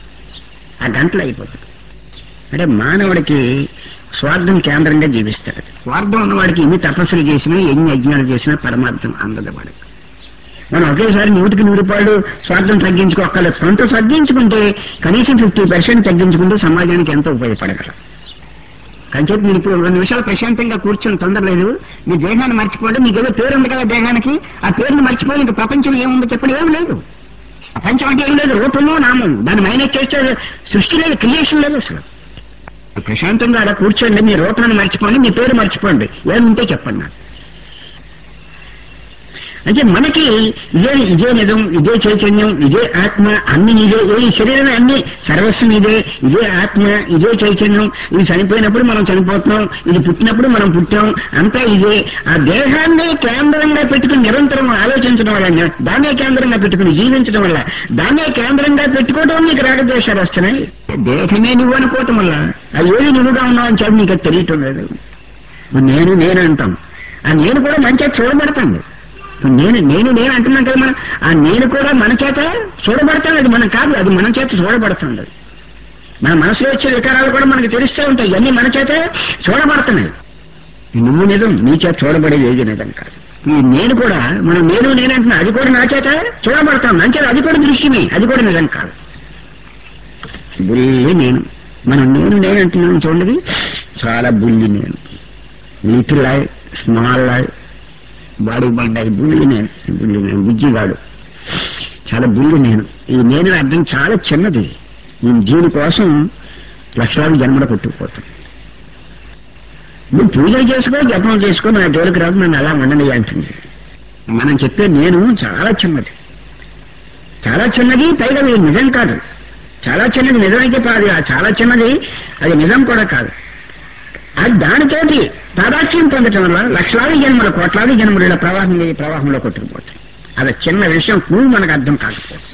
ఆ గంటలు అయిపోతాడు. అంటే మానవుడికి స్వార్థం కేంద్రంగా జీవిస్తాడు. స్వార్థం ఉన్నవాడికి ఎన్ని తపస్సులు చేసినా ఎన్ని యజ్ఞాలు చేసినా పరమార్థం అందదు వాడికి. మనం ఒకేసారి నూటికి నూరు రూపాయలు స్వార్థం తగ్గించుకోక్కర్లేదు. కొంత తగ్గించుకుంటే కనీసం ఫిఫ్టీ పర్సెంట్ తగ్గించుకుంటే సమాజానికి ఎంతో ఉపయోగపడగలరు. కానీ చెప్పి మీరు ఇప్పుడు రెండు నిమిషాలు ప్రశాంతంగా కూర్చొని తొందరలేదు, మీ దేహాన్ని మర్చిపోండి. మీకు ఏదో పేరు ఉంది కదా దేహానికి, ఆ పేరుని మర్చిపోయి ఇంకా ప్రపంచం ఏముందో చెప్పండి, ఏం లేదు. ప్రపంచం అంటే ఏం లేదు, రూపము నామం, దాన్ని మైనస్ చేస్తే సృష్టి లేదు, క్రియేషన్ లేదు. అసలు ప్రశాంతంగా అలా కూర్చోండి, మీ రూపాన్ని మర్చిపోండి, మీ పేరు మర్చిపోండి, ఏముంటే చెప్పండి నాకు. అంటే మనకి ఇదే ఇదే నిజం, ఇదే చైతన్యం, ఇదే ఆత్మ, అన్ని ఇదే, ఈ శరీరం అన్ని సర్వస్వం ఇదే, ఇదే ఆత్మ, ఇదే చైతన్యం. ఇది చనిపోయినప్పుడు మనం చనిపోతున్నాం, ఇది పుట్టినప్పుడు మనం పుట్టాం, అంతా ఇదే. ఆ దేహాన్ని కేంద్రంగా పెట్టుకుని నిరంతరం ఆలోచించడం వల్ల, దాన్నే కేంద్రంగా పెట్టుకుని జీవించడం వల్ల, దాన్నే కేంద్రంగా పెట్టుకోవడం వల్ల నీకు రాగద్వేషాలు వస్తున్నాయి. దేహమే నువ్వు అనుకోవటం వల్ల అది ఏది నువ్వుగా ఉన్నావు అని చెప్పి నీకు తెలియటం లేదు. నేను నేను అంటాం, ఆ నేను కూడా మంచిగా చూడబడతాను. నేను నేను నేను అంటున్నాను కదా, మనం ఆ నేను కూడా మన చేత చూడబడతాను. అది మనం కాదు, అది మన చేత చూడబడుతుంది. మన మనసులో వచ్చే వికారాలు కూడా మనకు తెలుస్తూ ఉంటాయి, ఇవన్నీ మన చేత చూడబడుతున్నాయి. నువ్వు నిజం, నీ చేత చూడబడేది ఏది నిజం కాదు. ఈ నేను కూడా మనం నేను నేను అంటున్నా, అది కూడా నా చేత చూడబడతాం. మంచిది, అది కూడా దృశ్యమే, అది కూడా నిజం కాదు. బుల్లి నేను, మనం నేను నేను అంటున్నాం చూడండి, చాలా బుల్లి నేను. లిటిల్ లై, స్మాల్ లై, బాడీ బండాయి, బుల్లి నేను, బుల్లి నేను, బుజ్జిగాడు, చాలా బుల్లి నేను. ఈ నేను అర్థం చాలా చిన్నది. నేను దీనికోసం లక్షలాది జన్మలు కొట్టుకుపోతాను. నువ్వు పూజలు చేసుకో, జపం చేసుకో, నా జోలికి రాదు, నన్ను అలా ఉండని అంటుంది. మనం చెప్పే నేను చాలా చిన్నది, చాలా చిన్నది. పైగా అది నిజం కాదు. చాలా చిన్నది నిజమైతే కాదు, ఆ చాలా చిన్నది అది నిజం కూడా కాదు. అది దానితోటి తాదాత్మ్యం పొందటం వల్ల లక్షలాది జన్మలు, కోట్లాది జన్మలు ఇలా ప్రవాహం ప్రవాహంలో కొట్టుకుపోతాయి. అది చిన్న విషయం నువ్వు మనకు అర్థం కాకపోతే,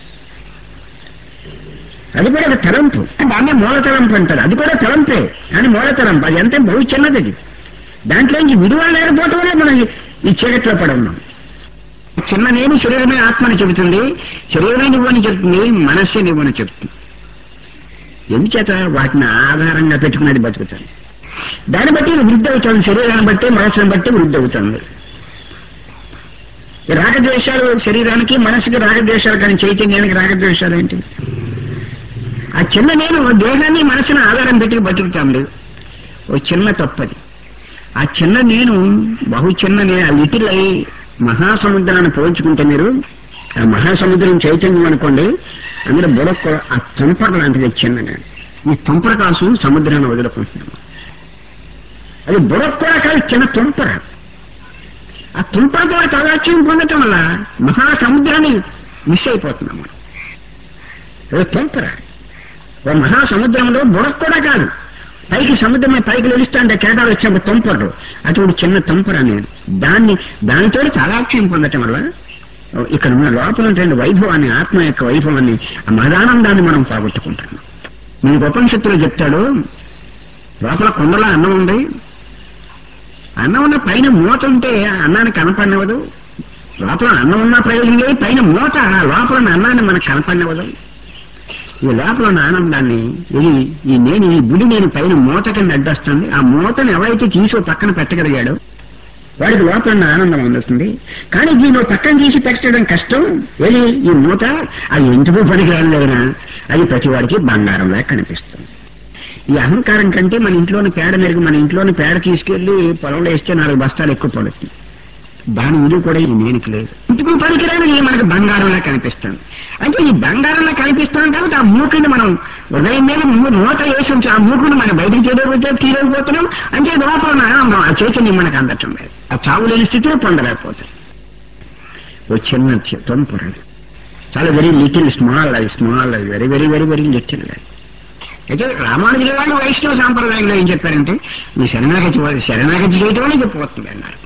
అది కూడా ఒక తలంపు. దాన్నే మూల తలంపు అంటారు. అది కూడా తలంపే, కానీ మూల తలంపు. అది ఎంత బహు చిన్నది. అది దాంట్లోంచి విలువ లేకపోవడం వల్ల మనం ఈ చీకట్లో పడి ఉన్నాం. చిన్న నేను శరీరమే ఆత్మని చెబుతుంది, శరీరమే నువ్వు అని చెప్తుంది, మనస్సే నువ్వు అని చెప్తుంది. ఎందుచేత వాటిని ఆధారంగా పెట్టుకున్నది బతుకుతాను. దాన్ని బట్టి వృద్ధి అవుతుంది, శరీరాన్ని బట్టి మనసుని బట్టి వృద్ధి అవుతుంది. రాగద్వేషాలు శరీరానికి మనసుకి రాగద్వేషాలు, కానీ చైతన్యానికి రాగద్వేషాలు ఏంటి? ఆ చిన్న నేను దేహాన్ని మనసుని ఆధారం పెట్టి బతుకుతాను. ఓ చిన్న తప్పది. ఆ చిన్న నేను బహు చిన్న నేను, ఆ లిటిల్ అయి మహాసముద్రాన్ని పోల్చుకుంటే మీరు ఆ మహాసముద్రం చైతన్యం అనుకోండి, అందులో బుడొక్క ఆ తుంపర లాంటిది చిన్న నేను. ఈ తుంపర కాసు సముద్రాన్ని వదులుకుంటున్నాను. అది బుడొక్క కూడా కాదు, చిన్న తుంపర. ఆ తుంపరతో తాదాత్మ్యం పొందటం వల్ల మహాసముద్రాన్ని మిస్ అయిపోతున్నాం మనం. అది తుంపర. ఓ మహాసముద్రంలో బుడొక్క కూడా కాదు, పైకి సముద్రమే పైకి వెలుస్తా అంటే కేటాలు వచ్చినప్పుడు తుంపరు, అటువంటి చిన్న తుంపర నేను. దాన్ని దానితో తాదాత్మ్యం పొందటం వల్ల ఇక్కడ ఉన్న లోపల రెండు వైభవాన్ని, ఆత్మ యొక్క వైభవాన్ని, ఆ మదానందాన్ని మనం పోగొట్టుకుంటాం. మీకు ఉపనిషత్తులో చెప్తాడు, లోపల కుండలో అన్నం ఉంది, అన్నం ఉన్న పైన మూత ఉంటే అన్నానికి కనపడినవదు. లోపల అన్నం ఉన్న ప్రయోజనం లేదు, పైన మూత లోపల అన్నాన్ని మనకు కనపడినవదు. ఈ లోపల ఉన్న ఆనందాన్ని, ఇది ఈ నేను ఈ గుడి నేను పైన మూత కింద అడ్డొస్తుంది. ఆ మూతను ఎవరైతే తీసో పక్కన పెట్టగలిగాడో వాడికి లోపల ఉన్న ఆనందం అందుతుంది. కానీ దీని పక్కన తీసి పెట్టడం కష్టం. ఏది ఈ మూత? అది ఎందుకు పనికిరాలేనా, అది ప్రతి వాడికి బంగారంలా కనిపిస్తుంది. ఈ అహంకారం కంటే మన ఇంట్లోని పేడ మెరుగు, మన ఇంట్లోని పేడ తీసుకెళ్లి పొలంలో వేస్తే నాలుగు బస్తాలు ఎక్కువ పడుతుంది. దాని విలువ కూడా ఈ నేనికి లేదు. ఇంటికి పనికిరాని మనకు బంగారంలా కనిపిస్తుంది. అంటే ఈ బంగారంలా కనిపిస్తాం కాబట్టి ఆ మూకుని మనం ఉదయం మీద మూత వేసి ఉంచి ఆ మూకుని మనం బయటకు చేయలేకపోతే తీయలేకపోతున్నాం. అంటే లోపల ఆనందం, ఆ చైతన్యం మనకు అందటం లేదు. ఆ చావు లేని స్థితిలో పొందలేకపోతాం. ఓ చిన్న తుంపర, చాలా వెరీ లిటిల్, స్మాల్ అది, స్మాల్ అది, very very very very little అది. అయితే రామానుజుల వాళ్ళు వైష్ణవ సాంప్రదాయంలో ఏం చెప్పారంటే, ఈ శరణాగతి శరణాగతి చేయటం అని చెప్పబోతుంది అన్నారు.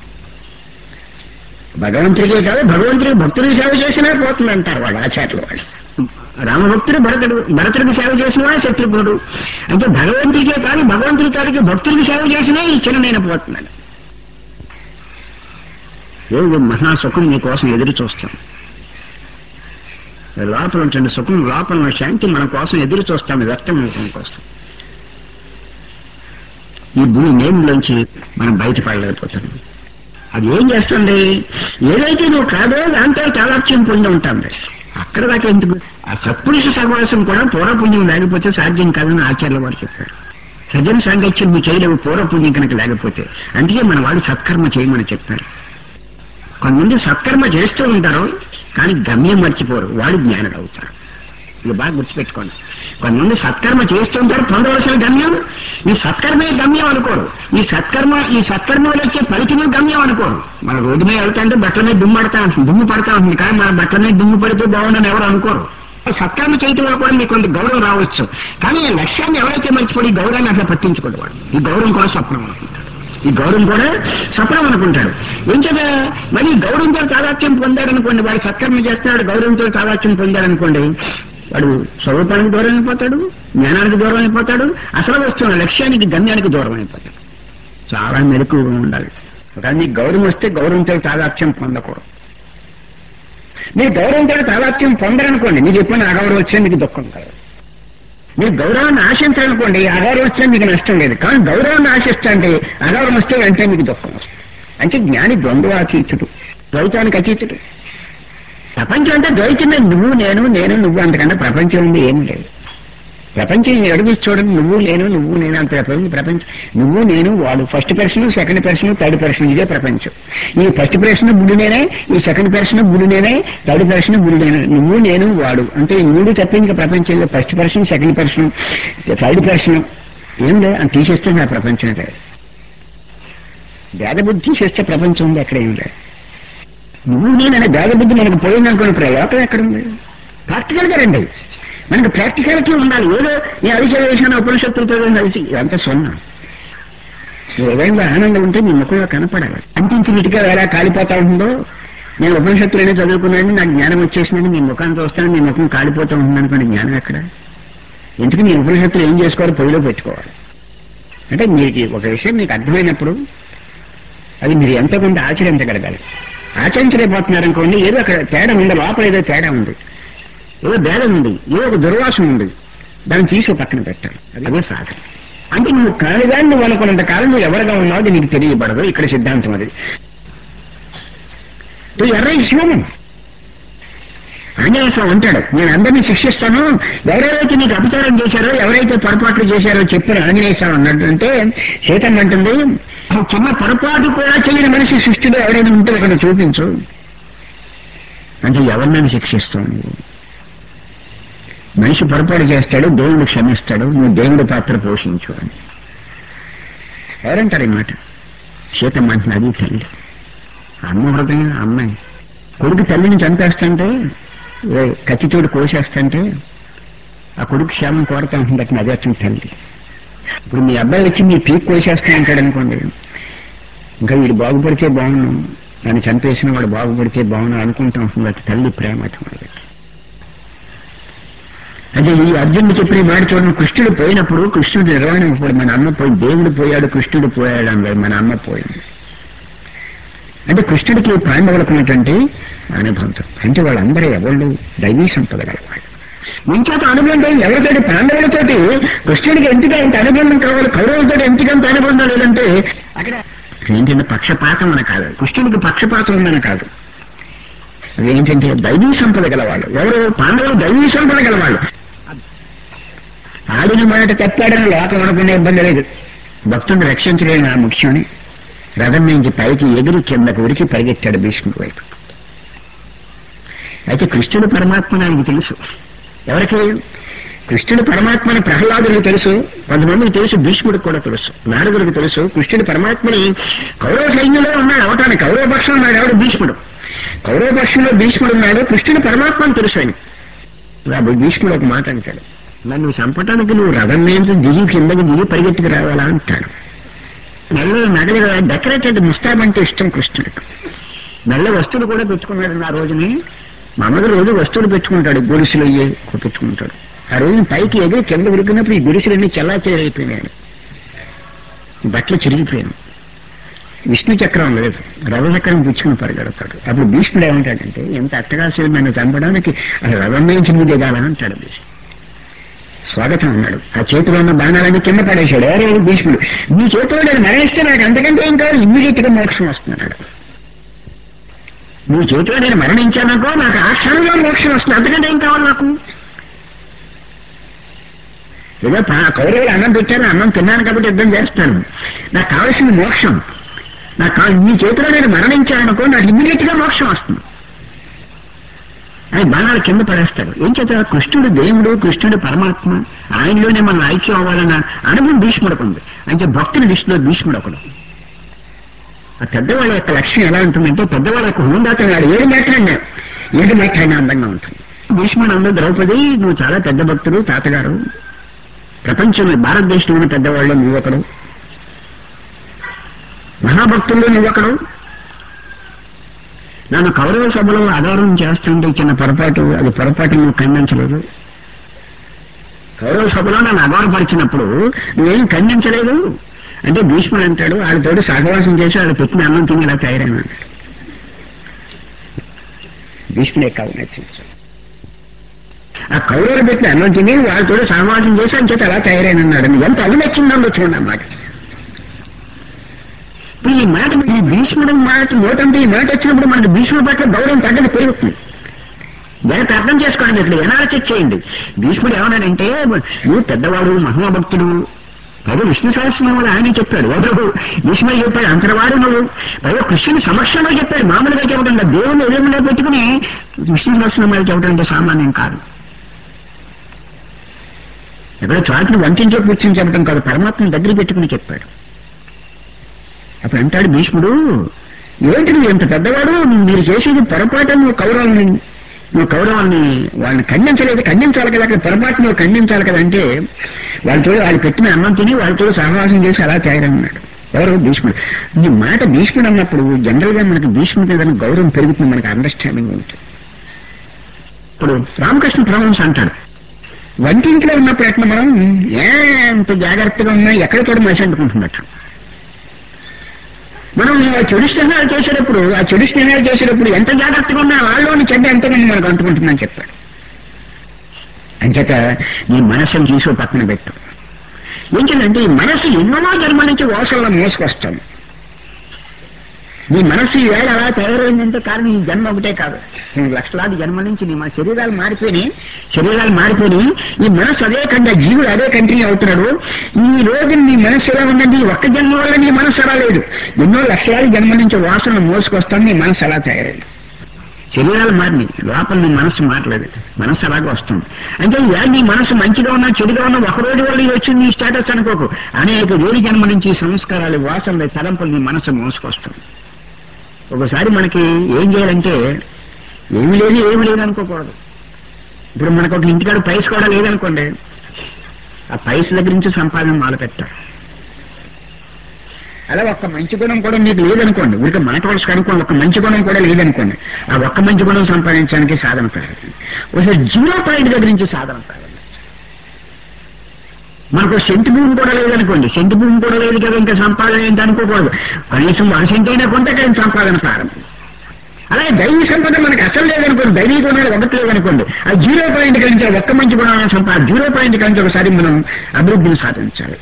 భగవంతుడికే కాదు, భగవంతుడికి భక్తుడికి సేవ చేసినా పోతుంది అంటారు వాళ్ళు ఆచార్యులు. వాళ్ళు రామభక్తుడు భరతుడు, భరతుడికి సేవ చేసిన వాడు శత్రుఘ్నుడు. అంటే భగవంతుడికే కాదు, భగవంతుడి కాడికి భక్తుడికి సేవ చేసినా ఈ చిన్ననైనా పోతున్నాడు. ఏదో మహాసుఖం మీకోసం ఎదురు చూస్తాం. లోపల ఉంటుంది సుఖం, లోపల శాంతి మన కోసం ఎదురు చూస్తాం, వ్యక్తం అవడం కోసం. ఈ భూమి నేములోంచి మనం బయటపడలేకపోతున్నాం. అది ఏం చేస్తుంది? ఏదైతే నువ్వు కాదో దాంతో తాదాత్మ్యం పొంది ఉంటుంది. అక్కడ దాకా ఎందుకు? ఆ సత్పురుష సహవాసం కూడా పూర్వపుణ్యం లేకపోతే సాధ్యం కాదని ఆచార్యుల వారు చెప్పారు. సజన సాంగత్యం నువ్వు చేయలేవు పూర్వపుణ్యం కనుక లేకపోతే. అందుకే మన వాళ్ళు సత్కర్మ చేయమని చెప్పారు. కొంతమంది సత్కర్మ చేస్తూ ఉంటారు కానీ గమ్యం మర్చిపోరు, వాళ్ళు జ్ఞానులు అవుతారు. ఇది బాగా గుర్తుపెట్టుకోండి. కొంతమంది సత్కర్మ చేస్తుంటారు, పొందవలసిన గమ్యం ఈ సత్కర్మే గమ్యం అనుకోరు. ఈ సత్కర్మ ఈ సత్కర్మ వల్ల వచ్చే ఫలితమే గమ్యం అనుకోరు. మన రోడ్డు మీద వెళ్తాంటే బట్టల మీద దుమ్ము పడతా ఉంటుంది, దుమ్ము పడతా ఉంటుంది, కానీ మన బట్టల మీద దుమ్ము పడితే బాగుండని ఎవరు అనుకోరు. సత్కర్మ చేయటం వల్ల కూడా మీకు కొంత గౌరవం రావచ్చు, కానీ ఈ లక్ష్యాన్ని ఎవరైతే మర్చిపోయి ఈ గౌరవాన్ని అట్లా పట్టించుకోడు వాడు. ఈ గౌరవం కూడా స్వప్నం అనుకుంటాడు, ఈ గౌరవం కూడా స్వప్నం అనుకుంటాడు. ఏం చేత మరి గౌరవంతో తాదాత్యం పొందాడనుకోండి, వాడు సత్కర్మ చేస్తున్నాడు, గౌరవంతో తాదాత్యం పొందాడనుకోండి, వాడు స్వరూపానికి దూరం అయిపోతాడు, జ్ఞానానికి దూరం అయిపోతాడు, అసలు వస్తున్న లక్ష్యానికి గమ్యానికి దూరం అయిపోతాడు. చాలా మెలకువగా ఉండాలి. కానీ నీకు గౌరవం వస్తే గౌరవంతో తాదాత్యం పొందకూడదు. మీరు గౌరవంతో తాదాత్యం పొందరనుకోండి, మీకు ఎప్పుడైనా అగౌరవం వచ్చే మీకు దుఃఖం కాదు. మీరు గౌరవాన్ని ఆశించాలనుకోండి, అగౌరవం వస్తే మీకు నష్టం లేదు. కానీ గౌరవాన్ని ఆశిస్తే అగౌరవం వస్తే అంటే మీకు దుఃఖం వస్తుంది. అంటే జ్ఞాని ద్వంద్వాతీతుడు, ద్వైతానికి అతీతుడు. ప్రపంచం అంటే ద్వైతమే, నువ్వు నేను నేను నువ్వు, అంతకన్నా ప్రపంచం ఉంది ఏం లేదు. ప్రపంచం అడుగు చూడండి, నువ్వు నేను నువ్వు నేను అంత ప్రపంచం. నువ్వు నేను వాడు, first person second person third person, ఇదే ప్రపంచం. ఈ ఫస్ట్ పర్సన్ బుడినేనే, ఈ సెకండ్ పర్సన్ బుడినేనే, థర్డ్ పర్సన్ బుడినేనే. నువ్వు నేను వాడు అంటే ఈ మూడు తప్పింది ప్రపంచంలో. First person second person third person ఏం లేదు అని తీసేస్తే నా ప్రపంచం లేదు. భేదబుద్ధి తీసేస్తే ప్రపంచం ఉంది, ఎక్కడ ఏం లేదు. నువ్వు నేననే భేదబుద్ధి మనకు పోయిందనుకోండి, ఇప్పుడు లోకం ఎక్కడుంది? ప్రాక్టికల్ గా రండి, మనకు ప్రాక్టికాలిటీ ఉండాలి. ఏదో ఈ అవిశేషణ ఉపనిషత్తులతో కలిసి ఇదంతా సున్నా. ఏదైనా ఆనందం ఉంటే మీ ముఖంలో కనపడాలి. అంతించినట్టుగా ఎలా కాలిపోతా ఉంటుందో, నేను ఉపనిషత్తులనే చదువుకున్నాను, నాకు జ్ఞానం వచ్చేసిందని మీ ముఖాన్ని చూస్తాను, మీ ముఖం కాలిపోతూ ఉంటుంది అనుకోండి, జ్ఞానం ఎక్కడ? ఎందుకు మీ ఉపనిషత్తులు ఏం చేసుకోవాలి? పొయ్యిలో పెట్టుకోవాలి. అంటే మీకు ఒక విషయం మీకు అర్థమైనప్పుడు అది మీరు ఎంతో కొంత ఆచరించగలగాలి. ఆచరించలేకపోతున్నారనుకోండి, ఏదో అక్కడ తేడా ఉంది, లోపల ఏదో తేడా ఉంది, ఏదో భేదం ఉంది, ఏదో ఒక దుర్వాసన ఉంది, దాన్ని తీసి పక్కన పెట్టాలి. అదే సాధన. అంటే నువ్వు కానిదాన్ని నువ్వు అనుకున్నంత కాలం నువ్వు ఎవరుగా ఉన్నావు అది నీకు తెలియబడదు. ఇక్కడ సిద్ధాంతం అది. ఎర్ర శివము ఆంజనేయ ఉంటాడు, నేను అందరినీ శిక్షిస్తాను, ఎవరెవరైతే నీకు అపచారం చేశారో, ఎవరైతే పొరపాట్లు చేశారో చెప్పారు ఆంజనేయ స్వామి అన్నట్టు. అంటే సీతమ్మ అంటుంది, చిన్న పొరపాటు కూడా చేయని మనిషి సృష్టిలో ఎవరైనా ఉంటే అక్కడ చూపించు అంటే ఎవరినైనా శిక్షిస్తావు నువ్వు. మనిషి పొరపాటు చేస్తాడు, దేవుడు క్షమిస్తాడు, నువ్వు దేవుడి పాత్ర పోషించు అని ఎవరంటారు ఈ మాట? సీతమ్మ అంటున్నా, అది తల్లి. అమ్మ హృదయం అమ్మాయి. కొడుకు తల్లిని చంపేస్తుంటే, కత్తితోడు కోసేస్తుంటే ఆ కొడుకు క్షేమం కోరుతా ఉంటుంది అట్లా, అదే అతను తల్లి. ఇప్పుడు మీ అబ్బాయి వచ్చి మీ పీక్ కోసేస్తా ఉంటాడు అనుకోండి, ఇంకా వీడు బాగుపడితే బాగున్నాం, నన్ను చంపేసిన వాడు బాగుపడితే బాగున్నాం అనుకుంటా ఉంటుంది. అటు తల్లి ప్రేమ అటు. అంటే ఈ అర్జునుడు చెప్పిన మాట చూడండి, కృష్ణుడు పోయినప్పుడు కృష్ణుడు నిర్వహణ పోయి, మన అమ్మ పోయి, దేవుడు పోయాడు కృష్ణుడు పోయాడు అన్నారు, మన అమ్మ పోయింది. అంటే కృష్ణుడికి పాండవులకున్నటువంటి అనుబంధం అంటే వాళ్ళందరూ ఎవళ్ళు దైవీ సంపద గలవాళ్ళు. ముంచేత అనుబంధం ఎవరితోటి? పాండవులతోటి. కృష్ణుడికి ఎంతగా ఇంత అనుబంధం కావాలి, కౌరవులతో ఎంతకంత అనుబంధం లేదంటే అక్కడ ఏంటంటే పక్షపాతం అని కాదు, కృష్ణుడికి పక్షపాతం ఉందని కాదు, అదేంటంటే దైవీ సంపద గలవాళ్ళు. ఎవరు? పాండవులు దైవీ సంపద గలవాళ్ళు. ఆడిన మాట తప్పాడని లోకం అనుకునే ఇబ్బంది లేదు. భక్తుడిని రక్షించలేని ఆ ముఖ్యమని రథం నుంచి పైకి ఎదురు కిందకు ఉరికి పరిగెత్తాడు భీష్ముడి వైపు. అయితే కృష్ణుడు పరమాత్మ ఆయనకి తెలుసు. ఎవరికి? కృష్ణుడు పరమాత్మని ప్రహ్లాదుడికి తెలుసు, కొంతమందికి తెలుసు, భీష్ముడికి కూడా తెలుసు, నారదుడికి తెలుసు. కృష్ణుడు పరమాత్మని కౌరవ సైన్యంలో ఉన్నాడు అవటానికి, కౌరవ పక్షం ఉన్నాడు ఎవడు? భీష్ముడు. కౌరవ పక్షంలో భీష్ముడు ఉన్నాడు, కృష్ణుడు పరమాత్మని తెలుసు ఆయన. భీష్ముడు ఒక మాట అంటాడు, నన్ను చంపటానికి నువ్వు రథం నుంచి దిగి కిందకి దిగి పరిగెత్తుకు రావాలా అంటాడు. నల్ల నగలు డెకరేటెడ్ ముస్తాబ్ అంటే ఇష్టం కృష్ణుడికి. నల్ల వస్తువులు కూడా పెట్టుకున్నాడు ఆ రోజుని. మామూలుగా రోజు వస్తువులు పెట్టుకుంటాడు, గొలుసులు అయ్యి పెట్టుకుంటాడు. ఆ రోజున పైకి ఎగిరి కింద ఉరికినప్పుడు ఈ గుడిసెలన్నీ చల్లా చెరిగిపోయినాడు, బట్టలు చిరిగిపోయాను. విష్ణు చక్రం లేదు, రథ చక్రం పుచ్చుకుని పరిగెడతాడు. అప్పుడు భీష్ముడు ఏమంటాడంటే, ఎంత అట్టగాసులు నన్ను చంపడానికి అసలు రథం నుంచి నువ్వు దిగాలా అంటాడు భీష్ముడు. స్వాగతం అన్నాడు. ఆ చేతిలో ఉన్న బాణాలన్నీ కింద పడేశాడు. ఎవరు? భీష్ముడు. నీ చేతిలో నేను మరణిస్తే నాకు అంతకంటే ఏం కావాలి, ఇమ్మీడియట్ గా మోక్షం వస్తున్నాడు. నువ్వు చేతిలో నేను మరణించాననుకో, నాకు ఆ క్షణంలో మోక్షం వస్తుంది, అంతకంటే ఏం కావాలి నాకు? ఏదో కౌరవులు అన్నం పెట్టాను, అన్నం తిన్నాను కాబట్టి యుద్ధం చేస్తాను, నాకు కావాల్సింది మోక్షం. నాకు నీ చేతిలో నేను మరణించాననుకో, నాకు ఇమ్మీడియట్ గా మోక్షం వస్తుంది. ఆయన బాణాలు కింద పడేస్తాడు. ఏం చేత కృష్ణుడు దేవుడు, కృష్ణుడు పరమాత్మ, ఆయనలోనే మనం ఐక్యం అవ్వాలన్న అనుభవం భీష్ముడికి ఉంది. అంటే భక్తుని దృష్టిలో భీష్ముడు ఒకడు. ఆ పెద్దవాళ్ళ యొక్క లక్ష్యం ఎలా ఉంటుందంటే పెద్దవాళ్ళ యొక్క హోందాతం వాడు ఏది మాట్లాడినా ఏది మాట్లాడినా అందంగా ఉంటుంది. భీష్ముడు అందరూ ద్రౌపది నువ్వు చాలా పెద్ద భక్తుడు తాతగారు, ప్రపంచంలో భారతదేశంలో ఉన్న పెద్దవాళ్ళు నువ్వొకడు, మహాభక్తుల్లో నువ్వొకడు. నన్ను కౌరవ సభలో ఆధారం చేస్తుంటే చిన్న పొరపాటు, అది పొరపాటు నువ్వు ఖండించలేదు. కౌరవ సభలో నన్ను అగౌరవపరిచినప్పుడు నువ్వేం ఖండించలేదు అంటే భీష్ముడు అంటాడు వాళ్ళతోటి సహవాసం చేసి వాళ్ళు పెట్టిన అన్నం తిని ఇలా తయారైనా. భీష్ముడే కావు నచ్చింది. ఆ కౌరవులు పెట్టిన అన్నం తిని వాళ్ళతో సహవాసం చేసి అని చేత అలా తయారైనన్నాడు. ఎంత అవి నచ్చిందో చూడండి అన్నమాట. ఇప్పుడు ఈ మాట ఈ భీష్ముడు మాట నోటంటే ఈ మాట వచ్చినప్పుడు మనకి భీష్ముడి పట్ల గౌరవం తగ్గదు పెరుగుతుంది. దానికి అర్థం చేసుకోండి. ఇక్కడ ఎనాలిసిస్ చేయండి. భీష్ముడు ఏమన్నాడంటే నువ్వు పెద్దవాడు, మహాభక్తుడు, పైగా విష్ణు సహస్రనామాలు ఆయన చెప్పాడు. ఎవరు భీష్ముడు చెప్పాడు అంతరవాడు నువ్వు, పైగా కృష్ణుని సమక్షంలో చెప్పాడు. మామూలుగా చెప్పడం దేవుని ఎదురుగా పెట్టుకుని విష్ణు సహస్రనామాలు చెప్పడం అంటే సామాన్యం కాదు. ఎక్కడ చాటును వంచే కూర్చొని చెప్పడం కాదు, పరమాత్మని దగ్గర పెట్టుకుని చెప్పాడు. అప్పుడు అంటాడు భీష్ముడు ఏంటి నువ్వు ఎంత పెద్దవాడు, మీరు చేసేది పొరపాటు, నువ్వు కౌరవాలని నువ్వు కౌరవాన్ని వాళ్ళని ఖండించలేదు, ఖండించాలి కదా, అక్కడ పొరపాటు నువ్వు ఖండించాలి కదా అంటే వాళ్ళతో వాళ్ళు పెట్టిన అన్నం తిని వాళ్ళతో సహవాసం చేసి అలా తయారన్నాడు. ఎవరు భీష్ముడు. ఈ మాట భీష్ముడు అన్నప్పుడు జనరల్ గా మనకి భీష్ముడి మీద గౌరవం పెరుగుతుంది, మనకి అండర్స్టాండింగ్ ఉంటుంది. ఇప్పుడు రామకృష్ణ పరమహంస అంటాడు వంటింట్లో ఉన్నప్పుడు ఎట్లా మనం ఎంత జాగ్రత్తగా ఉన్నా ఎక్కడ కూడా మసి అంటుకుంటున్నట్టు. మనం ఆ చెడు స్నేహాలు చేసేటప్పుడు ఆ చెడు స్నేహాలు చేసేటప్పుడు ఎంత జాగ్రత్తగా ఉన్నా వాళ్ళలోని చెడ్డ ఎంతమంది మనకు అంటుకుంటుందని చెప్పాడు. అంచేత నీ మనస్సును తీసుకో పక్కన పెట్టు. ఏంటంటే ఈ మనస్సు ఎన్నో జన్మల నుంచి వాసనలో మోసుకొస్తాం. నీ మనస్సు ఈ వేళ అలా తయారైందంటే కారణం ఈ జన్మ ఒకటే కాదు, లక్షలాది జన్మల నుంచి నీ మన శరీరాలు మారిపోయినాయి శరీరాలు మారిపోయి ఈ మనస్సు అదే కంటే జీవుడు అదే కంటిన్యూ అవుతున్నాడు. ఈ రోజు నీ మనస్సు ఎలా ఉందండి, ఒక్క జన్మ వల్ల నీ మనస్సు అలా లేదు, ఎన్నో లక్షలాది జన్మల నుంచి వాసనలు మోసుకొస్తాను, నీ మనస్సు అలా తయారైంది. శరీరాలు మారినాయి, లోపల నీ మనస్సు మారలేదు, మనస్సు అలాగే వస్తుంది. అంటే ఇవాళ నీ మనస్సు మంచిగా ఉన్నా చెడుగా ఉన్నా ఒక రోజు వల్ల వచ్చింది నీ స్టేటస్ అనుకోకు, అనేక వేడి జన్మ నుంచి సంస్కారాలు వాసనలు తలంపులు నీ మనస్సు మోసుకొస్తుంది. ఒకసారి మనకి ఏం చేయాలంటే ఏమి లేదు ఏమి లేదు అనుకోకూడదు. ఇప్పుడు మనకు ఒక ఇంటికాడ పైస కూడా లేదనుకోండి, ఆ పైస దగ్గర నుంచి సంపాదన మొదలు పెట్టారు. అలా ఒక్క మంచి గుణం కూడా మీకు లేదనుకోండి, ఊరికే మాట వలస కనుక్కోండి, ఒక మంచి గుణం కూడా లేదనుకోండి, ఆ ఒక్క మంచి గుణం సంపాదించడానికి సాధన ప్రారంభం. ఒకసారి జీరో పాయింట్ దగ్గర నుంచి సాధన ప్రారంభం. మనకు సెంటు భూమి కూడా లేదనుకోండి, సెంటు భూమి కూడా లేదు కదా ఇంకా సంపాదన ఏంటి అనుకోకూడదు, కనీసం వన్ సెంట్ అయినా కొంటే కానీ సంపాదన ప్రారంభం. అలాగే దైవీ సంపద మనకు అసలు లేదనుకోండి, దైవీ గుణాలు ఒకటి లేదనుకోండి, ఆ జీరో పాయింట్ కలిసి ఒక్క మంచి గుణాలను సంపాద జీరో పాయింట్ కలిసి ఒకసారి మనం అభివృద్ధిని సాధించాలి.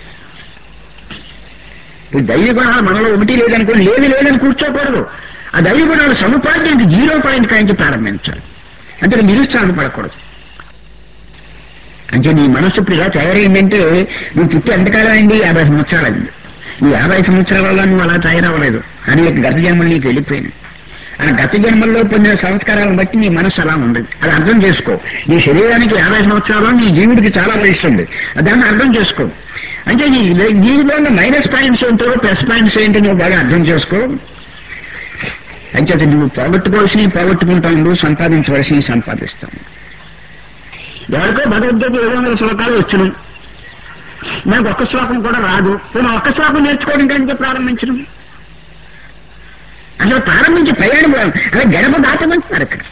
దైవీ గుణాలు మనలో ఒకటి లేదనుకోండి, లేదు లేదని కూర్చోకూడదు, ఆ దైవీ గుణాలు సముపార్జనకి జీరో పాయింట్ కలిసి ప్రారంభించాలి. అంటే నిరుత్సాహం పడకూడదు. అంటే నీ మనస్సు ఇప్పుడు ఇలా తయారైందంటే నువ్వు పుట్టి ఎంతకాలం అయింది, యాభై సంవత్సరాలు అయింది. ఈ యాభై సంవత్సరాల వల్ల నువ్వు అలా తయారవ్వలేదు, అనేక గత జన్మలు నీకు వెళ్ళిపోయినాయి. ఆ గత జన్మల్లో పొందిన సంస్కారాలను బట్టి నీ మనస్సు అలా ఉంది. అది అర్థం చేసుకో. నీ శరీరానికి యాభై సంవత్సరాలు, నీ జీవుడికి చాలా వయసు ఉంది, దాన్ని అర్థం చేసుకో. అంటే నీ జీవితంలో ఉన్న మైనస్ పాయింట్స్ ఏంటో ప్లస్ పాయింట్స్ ఏంటో నువ్వు బాగా అర్థం చేసుకో. అంచేత నువ్వు పోగొట్టుకోవాల్సినవి పోగొట్టుకుంటావు, నువ్వు సంపాదించవలసినవి సంపాదిస్తావు. ఎవరికో భగవద్గీత ఏడు వందల శ్లోకాలు వచ్చినాయి, నాకు ఒక్క శ్లోకం కూడా రాదు, నేను ఒక్క శ్లోకం నేర్చుకోవడం కంటే ప్రారంభించడం అసలు ప్రారంభించి ప్రయాణం అలా గడప దాటమంటున్నారు. ఇక్కడ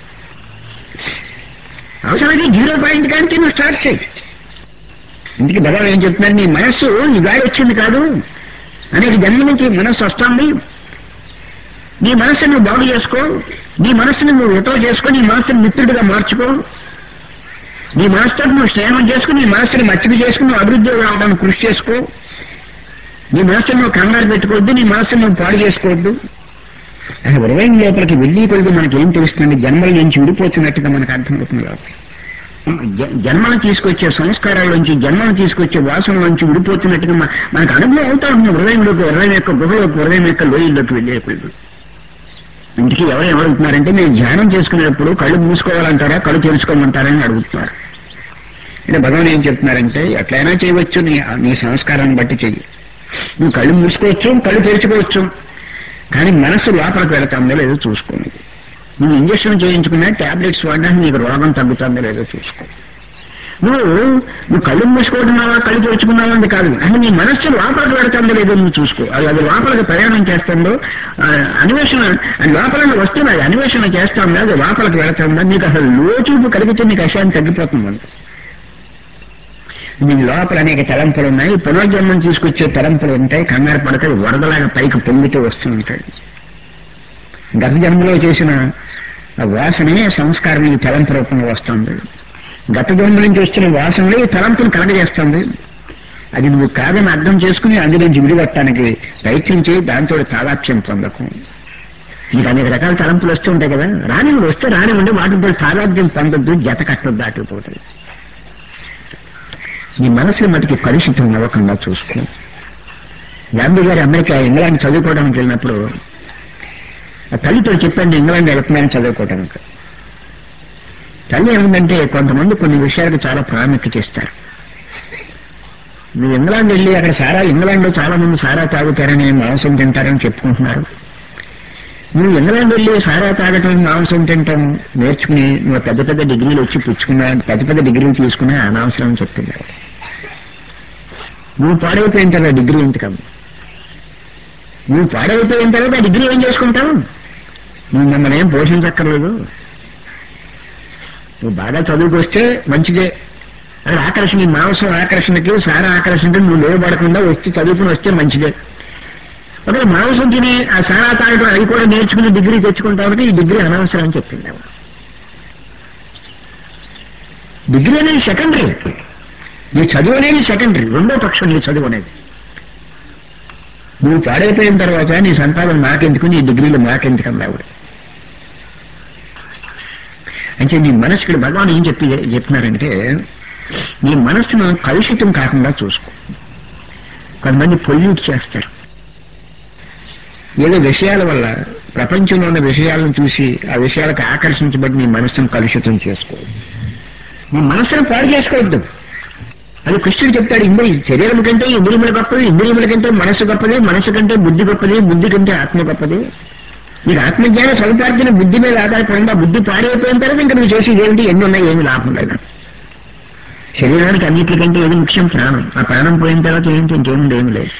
అవసరమైతే జీరో పాయింట్ కానీ నువ్వు స్టార్ట్ చేయి. ఇందుకు భగవాన్ ఏం చెప్తున్నారు, నీ మనస్సు ఈ గాలి వచ్చింది కాదు, అనేక జన్మ నుంచి మనస్సు వస్తుంది. నీ మనస్సును నువ్వు బాగు చేసుకో, నీ మనస్సును నువ్వు రిటో చేసుకో, నీ మనస్సును మిత్రుడిగా మార్చుకో, నీ మనసుతో నువ్వు స్నేహం చేసుకుని నీ మనస్సుని మచ్చిక చేసుకుని నువ్వు అభివృద్ధి రావడానికి కృషి చేసుకో. నీ మనస్సును నువ్వు కంగారు పెట్టుకోవద్దు, నీ మనస్సును నువ్వు పాడు చేసుకోవద్దు. అసలు హృదయం లోపలికి వెళ్ళి కొద్ది మనకి ఏం తెలుస్తుంది, జన్మల నుంచి విడిపోతున్నట్టుగా మనకు అర్థమవుతుంది. కాబట్టి జన్మను తీసుకొచ్చే సంస్కారాల నుంచి జన్మను తీసుకొచ్చే వాసనల నుంచి విడిపోతున్నట్టుగా మనకు అనుభవం అవుతా ఉంటుంది. హృదయంలోకి హృదయం యొక్క గుహలోకి హృదయం యొక్క లోయల్లోకి వెళ్ళే కొద్ది ఇంటికి ఎవరు ఏమడుగుతున్నారంటే మీరు ధ్యానం చేసుకునేటప్పుడు కళ్ళు మూసుకోవాలంటారా కళ్ళు తెరుచుకోమంటారని అడుగుతున్నారు. అంటే భగవాన్ ఏం చెప్తున్నారంటే ఎట్లయినా చేయవచ్చు, నీ నీ సంస్కారాన్ని బట్టి చెయ్యి. నువ్వు కళ్ళు మూసుకోవచ్చు, కళ్ళు తెరుచుకోవచ్చు, కానీ మనస్సు లోపలికి వెళుతుందో లేదో చూసుకోండి. నువ్వు ఇంజక్షన్ చేయించుకున్నా టాబ్లెట్స్ వాడినా నీకు రోగం తగ్గుతుందో లేదో చూసుకో. నువ్వు నువ్వు కళ్ళు మూసుకుంటున్నావా కళ్ళు తెరుచుకున్నావా అంటే కాదు, అంటే నీ మనస్సు లోపలికి వెళుతుందో లేదో నువ్వు చూసుకో. అది అది లోపలికి ప్రయాణం చేస్తుందో అన్వేషణ లోపల వస్తుంది, అది అన్వేషణ చేస్తుందా, అది లోపలికి వెళుతుందా, నీకు అసలు లోచూపు కలిగితే నీకు అశాంతి తగ్గిపోతుంది. నీ లోపల అనేక తలంపులు ఉన్నాయి, పునర్జన్మం తీసుకొచ్చే తలంపులు ఉంటాయి, కంగారు పడతాయి, వరదలాగా పైకి పొంగితూ వస్తూ ఉంటాయి. గత జన్మలో చేసిన వాసనే సంస్కారం ఈ తలంపు రూపంలో వస్తుంది. గత జన్మ నుంచి వచ్చిన వాసనలో ఈ తలంపును కలగజేస్తుంది. అది నువ్వు కాదని అర్థం చేసుకుని అందు నుంచి విడిగొట్టడానికి ప్రయత్నం చేయి, దాంతో తాదాప్యం పొందకు. నీకు అనేక రకాల తలంపులు వస్తూ ఉంటాయి కదా, రానివ్వండి, వస్తే రానివ్వండి, వాటితో తాదాప్యం పొందొద్దు, జత కట్టొద్దు, దాటిపోతుంది. నీ మనసుని మటుకి కలుషితం అవ్వకుండా చూసుకో. గాంధీ గారు అమెరికా ఇంగ్లాండ్ చదువుకోవడానికి వెళ్ళినప్పుడు తల్లితో చెప్పండి ఇంగ్లాండ్ వెళ్తున్నాయని చదువుకోవడానికి. తల్లి ఏముందంటే కొంతమంది కొన్ని విషయాలకు చాలా ప్రాముఖ్యత ఇస్తారు. మీరు ఇంగ్లాండ్ వెళ్ళి అక్కడ సారా ఇంగ్లాండ్లో చాలా మంది సారా తాగుతారని మాంసం తింటారని చెప్పుకుంటున్నారు. నువ్వు ఇంగ్లాండ్ వెళ్ళి సారా తాగటం మాంసం తింటాం నేర్చుకుని నువ్వు పెద్ద పెద్ద డిగ్రీలు వచ్చి పుచ్చుకున్నా, పెద్ద పెద్ద డిగ్రీలు తీసుకున్నా అనవసరం అని చెప్తున్నారు. నువ్వు పాడైపోయిన తర్వాత డిగ్రీ ఎందుకమ్మ? నువ్వు పాడైపోయిన తర్వాత ఆ డిగ్రీ ఏం చేసుకుంటావు? నువ్వు మమ్మల్ని ఏం పోషించక్కర్లేదు. నువ్వు బాగా చదువుకొస్తే మంచిదే, అది ఆకర్షణ, నీ మాంసం ఆకర్షణకి సారా ఆకర్షణకి నువ్వు లేవబడకుండా వచ్చి చదువుకుని వస్తే మంచిదే. ఒకవేళ మాంసం తిని ఆ సారా తాగడం అది కూడా నేర్చుకుని డిగ్రీ తెచ్చుకుంటామంటే ఈ డిగ్రీ అనవసరం అని చెప్పింది. డిగ్రీ అనేది సెకండరీ, నీ చదువు అనేది సెకండరీ, రెండో పక్షం నీ చదువు అనేది. నువ్వు పాడైపోయిన తర్వాత నీ సంతానం నాకెందుకు, నీ డిగ్రీలు నాకెందుకు అన్నావు. అంటే నీ మనసుకి భగవాన్ ఏం చెప్పి చెప్తున్నారంటే నీ మనస్సును కలుషితం కాకుండా చూసుకో. కొంతమంది పొల్యూట్ చేస్తారు ఏదో విషయాల వల్ల, ప్రపంచంలో ఉన్న విషయాలను చూసి ఆ విషయాలకు ఆకర్షించబడి నీ మనస్సును కలుషితం చేసుకో. నీ మనస్సును పాడు చేసుకోవద్దు. అది కృష్ణుడు చెప్తాడు, ఇంద్రియ శరీరం కంటే ఇంద్రియముల గొప్పది, ఇంద్రియముల కంటే మనస్సు గొప్పది, మనస్సు కంటే బుద్ధి గొప్పది, బుద్ధి కంటే ఆత్మ గొప్పది. నీకు ఆత్మజ్ఞాన స్వల్పార్జన బుద్ధి మీద ఆధారపడింది. ఆ బుద్ధి పాడైపోయిన తర్వాత ఇంకా నువ్వు చేసేది ఏమిటి? ఎన్ని ఉన్నాయి, ఏమి లాభం లేదు. శరీరానికి అన్నిటికంటే ఏది ముఖ్యం? ప్రాణం. ఆ ప్రాణం పోయిన తర్వాత ఏంటి? ఇంకేముంది? ఏమి లేదు.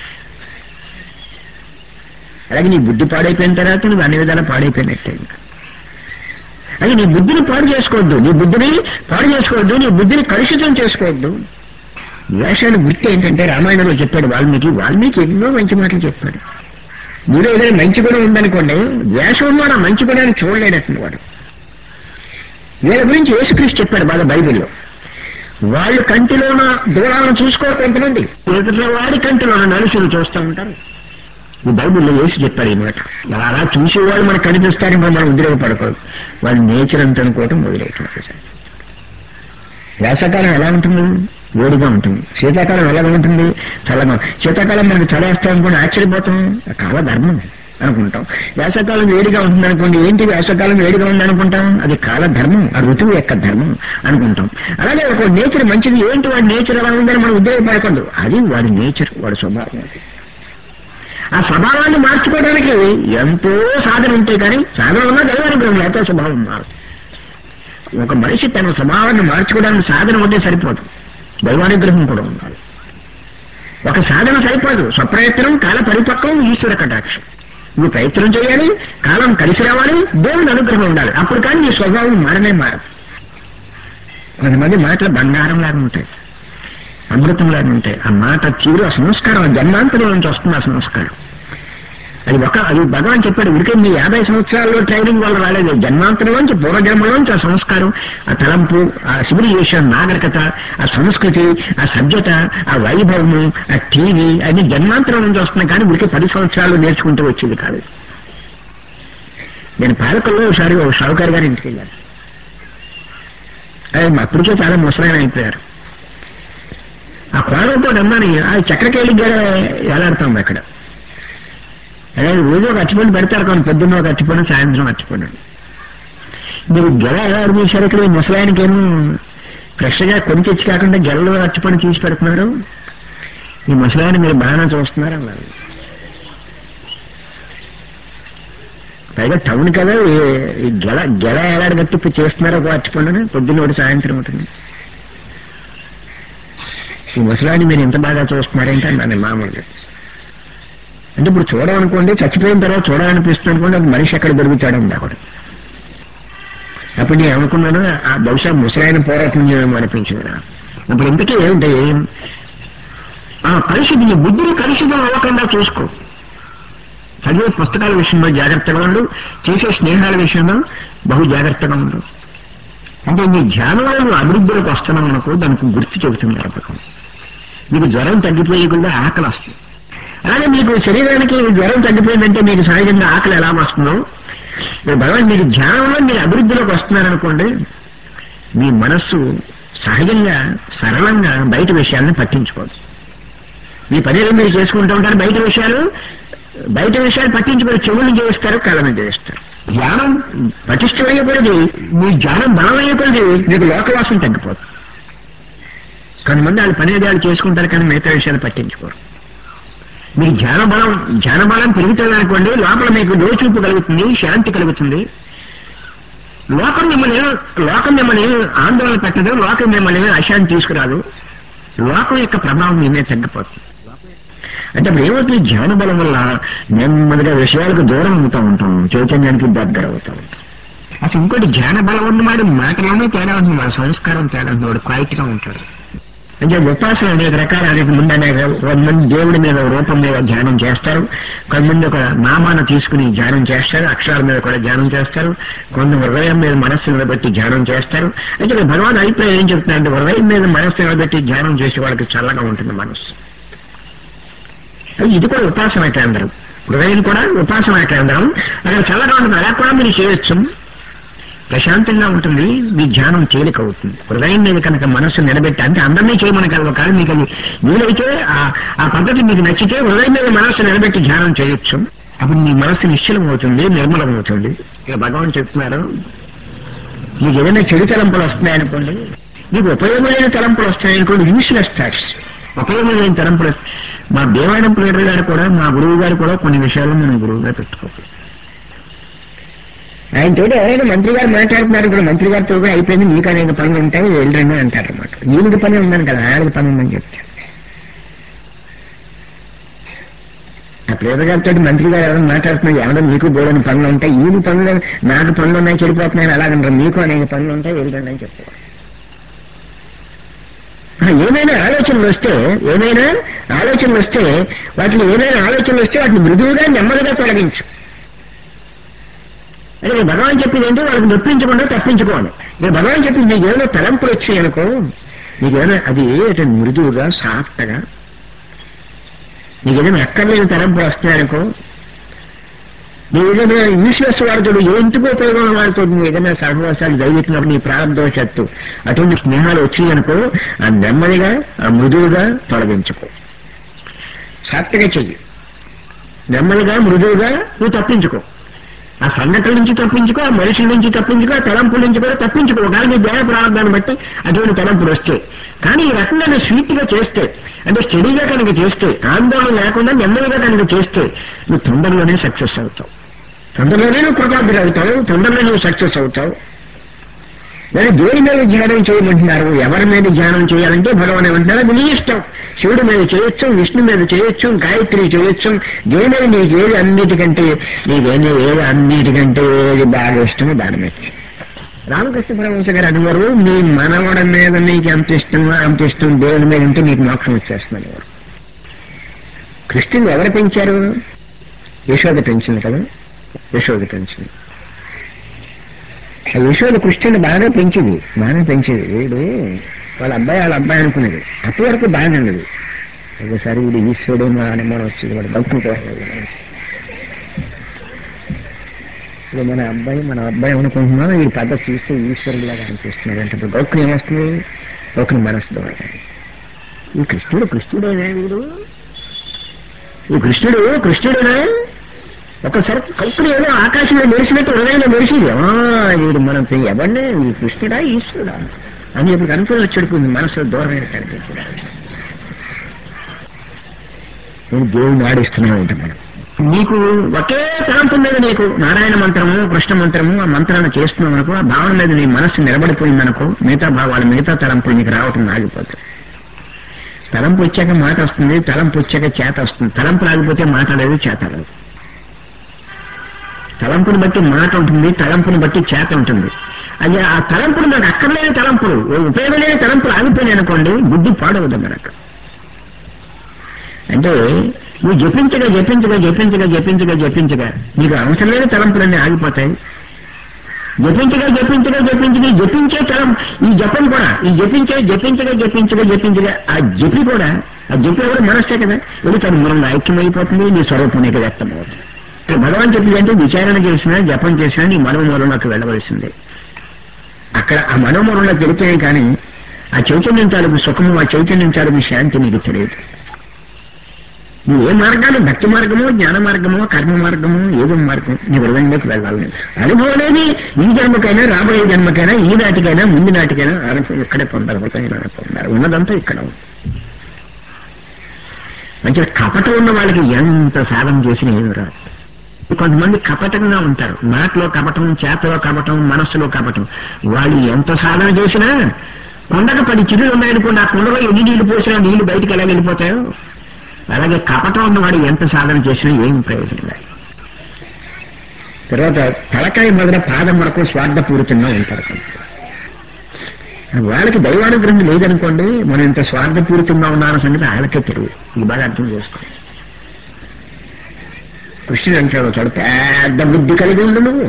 అలాగే నీ బుద్ధి పాడైపోయిన తర్వాత నువ్వు అన్ని విధాలా పాడైపోయినట్టే. ఇంకా అది నీ బుద్ధిని పాడు చేసుకోవద్దు, నీ బుద్ధిని పాడు చేసుకోవద్దు, నీ బుద్ధిని కలుషితం చేసుకోవద్దు. వేషాలు గుర్తు ఏంటంటే రామాయణంలో చెప్పాడు వాల్మీకి. వాల్మీకి ఎన్నో మంచి మాటలు చెప్పాడు. మీరు ఏదైనా మంచి గుణం ఉందనుకోండి, వేషం ఉన్నాడు ఆ మంచి గుణాన్ని చూడలేడట్టు వాడు. వీళ్ళ గురించి యేసుక్రీస్తు చెప్పాడు బాగా బైబిల్లో. వాళ్ళు కంటిలోన దూరాలను చూసుకోకుంటునండి, ఎదుట వాడి కంటిలోన నలుసులు చూస్తూ ఉంటారు. ఈ బైబిల్లో యేసు చెప్పాడు ఈ మాట. అలా చూసేవాళ్ళు మనకు కనిపిస్తారని మనం ఉద్రేకపడకూడదు. వాళ్ళ నేచర్ అంత అనుకోవటం మొదలవుతుంది. వేసవకాలం ఎలా ఉంటుంది? వేడిగా ఉంటుంది. శీతాకాలం ఎలాగా ఉంటుంది? చల్లగా. శీతాకాలం మనకి చలేస్తాం అనుకోండి, ఆశ్చర్యపోతాం, కాల ధర్మం అనుకుంటాం. వేసవకాలం వేడిగా ఉంటుంది అనుకోండి, ఏంటి వేసవకాలం వేడిగా ఉంది అనుకుంటాం, అది కాల ధర్మం, ఆ ఋతువు యొక్క ధర్మం అనుకుంటాం. అలాగే ఒక నేచర్ మంచిది, ఏంటి వాడి నేచర్ ఎలా ఉందని మనం ఉద్యోగపడకూడదు. అది వాడి నేచర్, వాడి స్వభావం. ఆ స్వభావాన్ని మార్చుకోవడానికి ఎంతో సాధన ఉంటాయి, కానీ సాధన ఉన్నా దైవానుగ్రహం లేకపోతే స్వభావం మారు. ఒక మనిషి తన స్వభావాన్ని మార్చుకోవడానికి సాధన ఉంటే సరిపోదు, దైవానుగ్రహం కూడా ఉండాలి. ఒక సాధన సరిపోదు, స్వప్రయత్నం, కాల పరిపక్వం, ఈశ్వర కటాక్షం. నువ్వు ప్రయత్నం చేయాలి, కాలం కలిసి రావాలి, దేవుని అనుగ్రహం ఉండాలి. అప్పుడు కానీ నీ స్వభావం మారనే మారదు. కొంతమంది మాటలు బంగారం లాగా ఉంటాయి, అమృతం లాగా ఉంటాయి. ఆ మాట తీరు, ఆ సంస్కారం జన్మాంతరం నుంచి వస్తుంది. ఆ సంస్కారం అది ఒక అది భగవాన్ చెప్పాడు. ఉడికే మీ యాభై సంవత్సరాల్లో ట్రైనింగ్ వల్ల రాలేదు, జన్మాంతరంలోంచి పూర్వజన్మలోంచి ఆ సంస్కారం, ఆ తలంపు, ఆ సివిలైజేషన్, నాగరికత, ఆ సంస్కృతి, ఆ సభ్యత, ఆ వైభవము, ఆ టీవీ అన్ని జన్మాంతరం నుంచి వస్తున్నాయి. కానీ ఉడికే పది సంవత్సరాలు నేర్చుకుంటూ వచ్చేది కాదు. నేను పాలకుల్లో ఒకసారి ఒక షావుకారు గారి ఇంటికి వెళ్ళాను. ఆయన అప్పటికే చాలా ముసలాయన అయిపోయారు. ఆ కోడలతో రమ్మని ఆ చక్రకేళి గడ ఎలాడుతుంది అక్కడ. అదే రోజు ఒక అచ్చిపండు పెడతారు కొన్ని, పొద్దున్న ఒక అచ్చిపండు, సాయంత్రం అచ్చిపండు. మీరు గెల ఎలా అడిగేశారు ఇక్కడ? ఈ ముసలాయనకి ఏమో ఫ్రెష్గా కొని తెచ్చి కాకుండా గెలలో అచ్చిపండు తీసి పెడుతున్నారు. ఈ ముసలాయన మీరు బాగానే చూస్తున్నారు అన్నారు. పైగా టౌన్ కదా, ఈ గెల గెల ఎలాడగట్టి ఇప్పుడు చేస్తున్నారు ఒక అచ్చిపండుని, పొద్దున్న ఒకటి సాయంత్రం ఉంటుంది. ఈ ముసలాన్ని మీరు ఇంత బాగా చూస్తున్నారేంటే అన్నాను మామూలుగా. అంటే ఇప్పుడు చూడమనుకోండి, చచ్చిపోయిన తర్వాత చూడాలనిపిస్తుంది అనుకోండి, అది మనిషి ఎక్కడ దొరుకుతాడండి అక్కడ. అప్పుడు నేను అనుకున్నాను ఆ బహుశా ముసలాయన పోరాటం అనిపించింది. ఇప్పుడు ఇంతకీ ఏంటి ఆ కలుషితం, నీ బుద్ధిని కలుషితం అవ్వకుండా చూసుకో. చదివే పుస్తకాల విషయంలో జాగ్రత్తగా ఉండు, చేసే స్నేహాల విషయంలో బహు జాగ్రత్తగా ఉండు. అంటే నీ ధ్యానంలో అభివృద్ధిలోకి వస్తున్నాం అనుకో, దానికి గుర్తు చెబుతుంది అర్థం. మీకు జ్వరం తగ్గిపోయకుండా ఆకలి వస్తుంది. అలాగే మీకు శరీరానికి జ్వరం తగ్గిపోయిందంటే మీకు సహజంగా ఆకలి ఎలా వస్తుందో, భగవాన్ మీకు ధ్యానంలో మీరు అభివృద్ధిలోకి వస్తున్నారనుకోండి, మీ మనస్సు సహజంగా సరళంగా బయట విషయాలను పట్టించుకోదు. మీ పనిలో మీరు చేసుకుంటూ ఉంటారు, బయట విషయాలు బయట విషయాలు పట్టించుకొని చెవులు చేస్తారు, కళ్ళను చేస్తారు. ధ్యానం పటిష్టమయ్యేపడిది, మీ ధ్యానం బలమయ్యేపడిది మీకు లోకవాసం తగ్గిపోతుంది. కొంతమంది వాళ్ళు పని వాళ్ళు చేసుకుంటారు కానీ మిగతా విషయాలు పట్టించుకోరు. మీ ధ్యాన బలం ధ్యాన బలం పెరుగుతుంది అనుకోండి, లోపల మీకు లోచూపు కలుగుతుంది, శాంతి కలుగుతుంది. లోకం మిమ్మల్ని లోకం మిమ్మల్ని ఆందోళన పెట్టదు, లోకం మిమ్మల్ని అశాంతి తీసుకురాదు. లోకం యొక్క ప్రభావం మీమే తగ్గిపోతుంది. అంటే అప్పుడు ఏమవుతుంది, ధ్యాన బలం వల్ల నెమ్మదిగా విషయాలకు దూరం అవుతూ ఉంటాం, చైతన్యానికి దగ్గర అవుతూ ఉంటాం. అసలు ఇంకోటి ధ్యాన బలం ఉన్నవాడు మాటలోనే తేడా ఉంటుంది, వాడు సంస్కారం తేడా ఉంటుంది, వాడు క్వైట్గా ఉంటాడు. అంటే ఉపాసన అనేక రకాల అనేక ముందు అనేక కొంతమంది దేవుడి మీద రూపం మీద ధ్యానం చేస్తారు, కొంతమంది ఒక నామాన్ని తీసుకుని ధ్యానం చేస్తారు, అక్షరాల మీద కూడా ధ్యానం చేస్తారు, కొంత హృదయం మీద మనస్సు నిలబెట్టి ధ్యానం చేస్తారు. అంటే భగవాన్ అభిప్రాయం ఏం చెప్తున్నారంటే, హృదయం మీద మనస్సు నిలబెట్టి ధ్యానం చేసే వాళ్ళకి చల్లగా ఉంటుంది మనస్సు. ఇది కూడా ఉపాసనా కేంద్రం, హృదయం కూడా ఉపాసనా కేంద్రం, అక్కడ చల్లగా ఉంటుంది. అలా కూడా మీరు చేయొచ్చు, ప్రశాంతంగా ఉంటుంది, మీ ధ్యానం తేలిక అవుతుంది. హృదయం మీద కనుక మనస్సు నిలబెట్టి, అంటే అందరినీ చేయమని కాదు, కానీ మీకు అది వీలైతే ఆ పద్ధతి మీకు నచ్చితే హృదయం మీద మనస్సు నిలబెట్టి ధ్యానం చేయొచ్చు. అప్పుడు మీ మనస్సు నిశ్చలం అవుతుంది, నిర్మలం అవుతుంది. ఇక భగవాన్ చెప్తున్నారు, మీకు ఏదైనా చెడు తలంపులు వస్తున్నాయనుకోండి, మీకు ఉపయోగమైన తలంపులు వస్తున్నాయనుకోండి, యూస్లెస్ థాట్స్, ఉపయోగమైన తలంపులు వస్తాయి. మా దేవాలయం ప్లేటర్ గారు కూడా, మా గురువు గారు కూడా కొన్ని విషయాలు మనం గురువుగా పెట్టుకోవాలి. ఆయన తోటి ఎవరైనా మంత్రి గారు మాట్లాడుతున్నారు, ఇప్పుడు మంత్రి గారితో కూడా అయిపోయింది, మీకు అనేక పనులు ఉంటాయి, వెళ్ళండి అంటారు అన్నమాట. ఈయనకి పని ఉందని కదా, ఆయనకి పని ఉందని చెప్తారు. ఆ ప్లేటర్ గారితో మంత్రి గారు ఎవరైనా మాట్లాడుతున్నారు, ఎవరైనా మీకు బోడని పనులు ఉంటాయి, ఈయన పనులు నాకు పనులు ఉన్నాయి చెడిపోతున్నాయని అలాగంటారు, మీకు అనేక పనులు ఉంటాయి, వెళ్ళండి అని చెప్తారు. ఏమైనా ఆలోచనలు వస్తే ఏమైనా ఆలోచనలు వస్తే వాటిని ఏమైనా ఆలోచనలు వస్తే వాటిని మృదువుగా నెమ్మదిగా తొలగించు. అంటే భగవాన్ చెప్పింది ఏంటి, వాళ్ళకి నొప్పించకుండా తప్పించుకోవాలి. నేను భగవాన్ చెప్పింది, నీకు ఏమైనా తలంపులు వచ్చాయనుకో, నీకేమైనా అది మృదువుగా సాఫ్ట్గా, నీకు ఏదైనా అక్కర్లేని తలంపులు వస్తున్నాయనుకో, నువ్వు ఏదైనా యూస్లెస్ వాడితో, ఎందుకు ఉపయోగం వాడితో నువ్వు ఏదైనా సహవాసాలు జరిగినప్పుడు నీ ప్రారంభవశత్తు అటువంటి స్నేహాలు వచ్చాయనుకో, ఆ నెమ్మదిగా ఆ మృదువుగా తొలగించుకో, సాఫ్ట్గా చెయ్యి, నెమ్మదిగా మృదువుగా నువ్వు తప్పించుకో. ఆ సంఘటన నుంచి తప్పించుకో, ఆ మనుషుల నుంచి తప్పించుకో, ఆ తలంపుల నుంచి కూడా తప్పించుకో. కానీ నీ దేహ ప్రారంభాన్ని బట్టి అటువంటి తలంపులు వస్తాయి. కానీ ఈ రకంగా నువ్వు స్వీట్గా చేస్తే, అంటే స్టడీగా కనుక చేస్తే, ఆందోళన లేకుండా నెమ్మదిగా కనుక చేస్తే, నువ్వు తొందరలోనే సక్సెస్ అవుతావు, తొందరలోనే నువ్వు కృతార్థులు అవుతావు, తొందరలో నువ్వు సక్సెస్ అవుతావు. లేదా దేని మీద ధ్యానం చేయమంటున్నారు, ఎవరి మీద ధ్యానం చేయాలంటే భగవాన్ ఏమంటున్నారు, అది నీ ఇష్టం. శివుడి మీద చేయొచ్చు, విష్ణు మీద చేయొచ్చు, గాయత్రి చేయొచ్చు, దేని మీద నీకు ఏది అన్నిటికంటే నీకేది ఏది అన్నిటికంటే ఏది బాగా ఇష్టమో దాని మీద. రామకృష్ణ పరమహంస గారు అనేవారు, నీ మనవడ మీద నీకు ఎంత ఇష్టమో అంత ఇష్టం దేవుడి మీద ఉంటే నీకు మోక్షం వచ్చేస్తుంది అనేవారు. కృష్ణుని ఎవరు పెంచారు? యశోద పెంచింది కదా, యశోద పెంచింది. ఆ యశోద కృష్ణుని బాగా పెంచింది, బాగా పెంచేది. వీడు వాళ్ళ అబ్బాయి వాళ్ళ అబ్బాయి అనుకునేది, అప్పటి వరకు బాగానే ఉండదు. ఒకసారి వీడు ఈశ్వరుడు మా అనుమానం వచ్చింది, వాడు గౌక్కుపోలేదు. ఇప్పుడు మన అబ్బాయి మన అబ్బాయి అనుకుంటున్నాం, వీడి పద్ధతి చూస్తే ఈశ్వరుడిలాగా అనిపిస్తున్నాడు. అంటే ఇప్పుడు గౌక్కుని ఏమొస్తుంది, గౌక్కుని మనస్సు ద్వారా. ఈ కృష్ణుడు కృష్ణుడేనా, వీడు ఈ కృష్ణుడు కృష్ణుడేనా? ఒకసారి కల్పన ఏదో ఆకాశంలో మెరిసినట్టు హృదయంలో మెరిసింది. వీడు మనం ఎవరినే కృష్ణుడా ఈశ్వరుడా అని ఇప్పుడు అనుకుని వచ్చేడుకుంది మనసులో దూరమైన కనిపించడా. నేను దేవుడిని ఆడిస్తూనే ఉంటాం. మనం నీకు ఒకే తలంపు మీద నీకు నారాయణ మంత్రము కృష్ణ మంత్రము ఆ మంత్రాన్ని చేస్తున్నావు అనుకో, ఆ భావన మీద నీ మనస్సు నిలబడిపోయిందనుకో, మిగతా భావాలు మిగతా తలంపులు నీకు రావటం ఆగిపోతాయి. తలంపు వచ్చాక మాట వస్తుంది, తలంపు వచ్చాక చేత వస్తుంది. తలంపు రాకపోతే మాట్లాడేది చేత రాదు. తలంపుని బట్టి మాట ఉంటుంది, తలంపుని బట్టి చేత ఉంటుంది. అది ఆ తలంపులు నాకు అక్కర్లేని తలంపులు, ఉపయోగం లేని తలంపులు ఆగిపోయినాయి అనుకోండి, బుద్ధి పాడవద్దు మనకు. అంటే నువ్వు జపించగా జపించగా జపించగా జపించగా జపించగా నీకు అవసరం లేని తలంపులన్నీ ఆగిపోతాయి. జపించగా జపించగా జపించగా జపించే తలం ఈ జపం కూడా ఈ జపించే జపించగా జపించగా జపించగా ఆ జపి కూడా ఆ జపి కూడా మనస్తే కదా, ఇది తన మూలంలో ఐక్యమైపోతుంది, నీ స్వరూపం నీకు వ్యక్తమవుతుంది. భగవాన్ చెప్పింది అంటే విచారణ చేసినా జపం చేసినా నీ మనోమూలంలోకి వెళ్ళవలసిందే. అక్కడ ఆ మనోమూలంలోకి వెళితేనే కానీ ఆ చైతన్యం తాలూకు సుఖము, ఆ చైతన్యం తాలూకు శాంతి నీకు తెలియదు. నువ్వు ఏ మార్గాలు, భక్తి మార్గమో జ్ఞాన మార్గమో కర్మ మార్గమో ఏదో మార్గం నీ హృదయంలోకి వెళ్ళాలి. అనుభవం అనేది ఈ జన్మకైనా రాబోయే జన్మకైనా ఈ నాటికైనా ముందు నాటికైనా అనుభవం ఇక్కడే పొందాలి, హృదయంలోనే పొందాలి. ఉన్నదంతా ఇక్కడ మంచిగా కపటం ఉన్న వాళ్ళకి ఎంత సాధన చేసినా ఏమి రాదు. కొంతమంది కపటంగా ఉంటారు, మాటలో కపటం, చేతలో కపటం, మనస్సులో కపటం. వాళ్ళు ఎంత సాధన చేసినా కొండకు పది చిల్లులు ఉన్నాయనుకోండి, ఆ కొండలో ఎన్ని నీళ్లు పోసినా నీళ్లు బయటకు ఎలా వెళ్ళిపోతాయో అలాగే కపటం ఉన్నవాడు ఎంత సాధన చేసినా ఏం ప్రయోజనం లేదు. తర్వాత తలకాయ మొదల పాదం వరకు స్వార్థపూరితంగా ఉంటారు. వాళ్ళకి దైవానుగ్రహం లేదనుకోండి, మనం ఇంత స్వార్థపూరితంగా ఉన్నామన్న సంగతి వాళ్ళకే తెలియదు. ఇది బాగా అర్థం చేసుకోండి. కృష్ణుడు అంటాడు, చాడు పెద్ద బుద్ధి కలిగి ఉండు. నువ్వు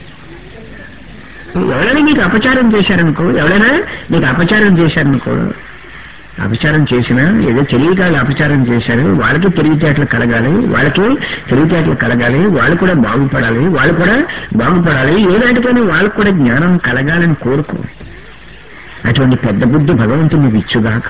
ఎవరైనా నీకు అపచారం చేశారనుకో, ఎవరైనా నీకు అపచారం చేశారనుకో, అపచారం చేసినా ఏదో తెలియక వాళ్ళు అపచారం చేశారు, వాళ్ళకి తెలివితేటలు కలగాలి, వాళ్ళకి తెలివితేటలు కలగాలి, వాళ్ళు కూడా బాగుపడాలి, వాళ్ళు కూడా బాగుపడాలి, ఏనాటికైనా వాళ్ళకు కూడా జ్ఞానం కలగాలని కోరుకో. అటువంటి పెద్ద బుద్ధి భగవంతుడు నీకు ఇచ్చుగాక.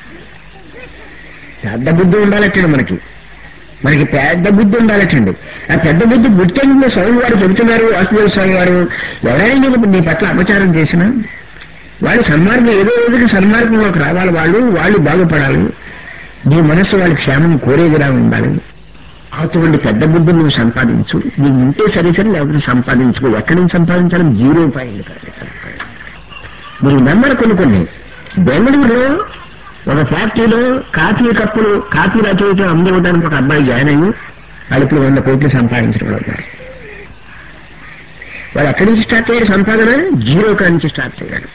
పెద్ద బుద్ధి ఉండాలటండి మనకి మనకి పెద్ద బుద్ధి ఉండాలటండి. ఆ పెద్ద బుద్ధి గుర్తించిన స్వామి వారు చెబుతున్నారు, వాసుదేవ స్వామి వారు, ఎవరైనా నీకు నీ పట్ల అపచారం చేసినా వాళ్ళు సన్మార్గం ఏదో రోజుకి సన్మార్గంలోకి రావాలి, వాళ్ళు వాళ్ళు బాగుపడాలి, నీ మనసు వాళ్ళ క్షేమం కోరేదిలా ఉండాలి. అటువంటి పెద్ద బుద్ధి నువ్వు సంపాదించు. నీకు ఉంటే సరే సరే, లేకపోతే సంపాదించుకో. ఎక్కడి నుంచి సంపాదించాలి? జీరో పాయింట్ కాదు. మీరు నమ్మరు కొన్ని కొన్ని బెంగళూరులో ఒక ఫ్యాక్టరీలో కాఫీ కప్పులు కాఫీ రచయిత అమ్మివ్వడానికి ఒక అబ్బాయి జాయిన్ అయ్యి అడుపులు వంద కోట్లు సంపాదించడం ఉన్నారు. వాడు ఎక్కడి నుంచి స్టార్ట్ అయ్యాడు సంపాదన? జీరో కాడి నుంచి స్టార్ట్ అయ్యాడు.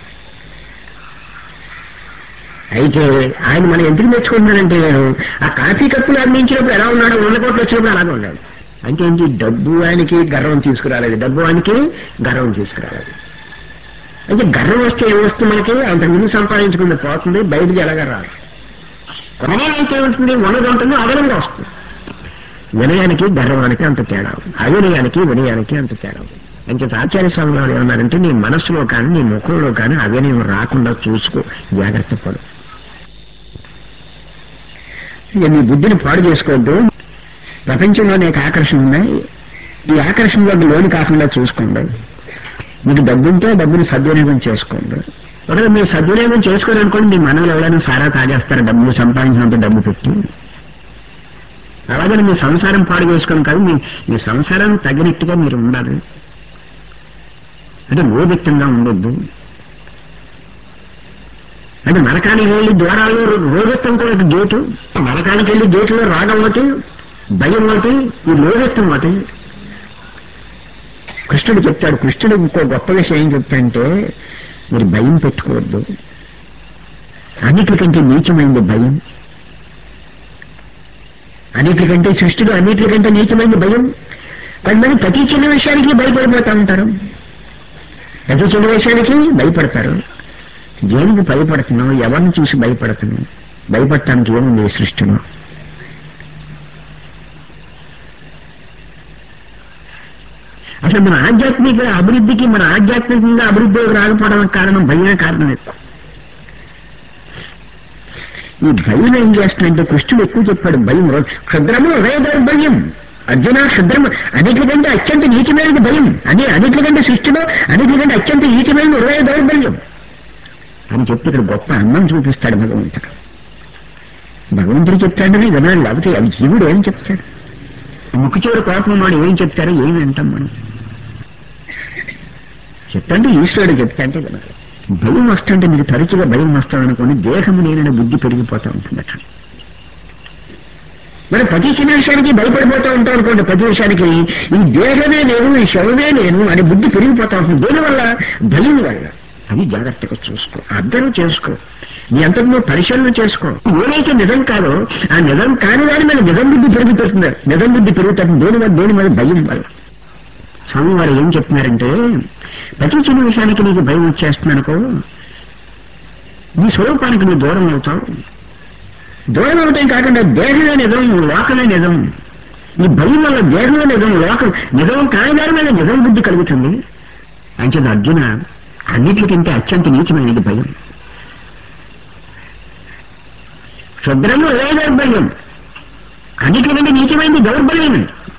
అయితే ఆయన మనం ఎందుకు మెచ్చుకుంటున్నానంటే, ఆ కాఫీ కప్పులు అందించినప్పుడు ఎలా ఉన్నాడో వంద కోట్లు వచ్చినప్పుడు అలాగే ఉన్నాడు. అంటే ఏంటి? డబ్బు ఆయనకి గర్వం తీసుకురాలేదు, డబ్బు ఆయనకి గర్వం తీసుకురాలేదు. అంటే గర్వం వస్తే ఏం వస్తుంది మనకి? అంత ముందు సంపాదించుకుంది పోతుంది, బయటికి ఎలాగా రాదు. వినయానికి ఏమవుతుంది? ఉన్నది ఉంటుంది, అదనంగా వస్తుంది. వినయానికి గర్వానికి అంత తేడా, అవినయానికి వినయానికి అంత తేడా. అంటే ఆచార్య స్వామి వారు ఏమన్నారంటే, నీ మనస్సులో కానీ నీ ముఖంలో కానీ అవినయం రాకుండా చూసుకో, జాగ్రత్త పడు. ఇక నీ బుద్ధిని పాడు చేసుకోవద్దు. ప్రపంచంలో నీకు ఆకర్షణ ఉన్నాయి, ఈ ఆకర్షణలోకి లోను కాకుండా చూసుకోండి. మీకు డబ్బుంటే డబ్బుని సద్వినియోగం చేసుకోండి. ఒకవేళ మీరు సద్వినియోగం చేసుకోవాలనుకోండి, మీ మనలో ఎవరైనా సారా తాగేస్తారు డబ్బులు సంపాదించినంత డబ్బు పెట్టి. అలాగే మీ సంసారం పాడు చేసుకోండి కాదు, మీ మీ సంసారాన్ని తగినట్టుగా మీరు ఉండాలి. అంటే లోభిత్తంగా ఉండొద్దు. అంటే నరకానికి వెళ్ళి ద్వారాల్లో లోభిత్తం కూడా ఒక గేటు. నరకానికి వెళ్ళి గేటులో రాగం ఒకటి, భయం ఒకటి, ఈ లోభిత్తం ఒకటి. కృష్ణుడు చెప్తాడు. కృష్ణుడు ఇంకో గొప్ప విషయం ఏం చెప్తాడంటే, మీరు భయం పెట్టుకోవద్దు. అన్నిటికంటే నీచమైంది భయం. అన్నిటికంటే సృష్టిలో అన్నిటికంటే నీచమైంది భయం. కొంతమంది ప్రతి చిన్న విషయానికి భయపడిపోతూ ఉంటారు, ప్రతి చిన్న విషయానికి భయపడతారు. దేనికి భయపడుతున్నావు? ఎవరిని చూసి భయపడుతున్నావు? భయపడటానికి ఏముంది సృష్టిలో? అసలు మన ఆధ్యాత్మిక అభివృద్ధికి, మన ఆధ్యాత్మికంగా అభివృద్ధిలోకి రాకపోవడానికి కారణం భయమే కారణం ఎక్కువ. ఈ భయం ఏం చేస్తుందంటే, కృష్ణుడు ఎక్కువ చెప్పాడు, భయం క్షుద్రము హృదయ దౌర్బల్యం. అర్జున శుద్రం అన్నిటికంటే అత్యంత నీచమైనది భయం, అదే అన్నిటికంటే సృష్టిలో అన్నిటికంటే అత్యంత నీచమైనది హృదయ దౌర్బల్యం అని చెప్పి ఇక్కడ గొప్ప అన్నం చూపిస్తాడు భగవంతుడు. భగవంతుడు చెప్తాడని వినాలి, లేకపోతే అది జీవుడు ఏం చెప్తాడు? ముక్కు చివరి కోపం వాడు ఏం చెప్తారో ఏమి వింటాం మనం? చెప్తాంటే ఈశ్వరుడు చెప్తాంటే వినాలి. భయం వస్తుంటే మీరు తరచుగా భయం వస్తామనుకోండి, దేహము నేననే బుద్ధి పెరిగిపోతూ ఉంటుంది అక్కడ. మనం ప్రతి చిన్న విషయానికి భయపడిపోతూ ఉంటాం అనుకోండి, ప్రతి విషయానికి ఈ దేహమే నేను, ఈ శవమే నేను అనే బుద్ధి పెరిగిపోతా ఉంటుంది. దేనివల్ల? భయం వల్ల. అది జాగ్రత్తగా చూసుకో, అర్థం చేసుకో, నీ అంతకు నువ్వు పరిశీలన చేసుకో. ఏదైతే నిజం కాదో ఆ నిజం కాని వాడి మీద నిజం బుద్ధి పెరుగుతుంది. నిజం బుద్ధి పెరుగుతుంది దేని వల్ల? దేని మీద? భయం వల్ల. స్వామి వారు ఏం చెప్తున్నారంటే, ప్రతి చిన్న విషయానికి నీకు భయం వచ్చేస్తుందనుకో, నీ స్వరూపానికి నువ్వు దూరం అవుతావు. దూరం అవటం కాకుండా దేహమే నిజం, లోకమే నిజం. ఈ భయం వల్ల దేహమే నిజం, లోకం నిజం కాని దాని మీద నిజం బుద్ధి కలుగుతుంది. అంచేది అర్జున అన్నిటికంటే అత్యంత నీచమైనది భయం. శుద్రము అదే దౌర్బల్యం, అన్నిటికంటే నీచమైనది దౌర్బల్యం.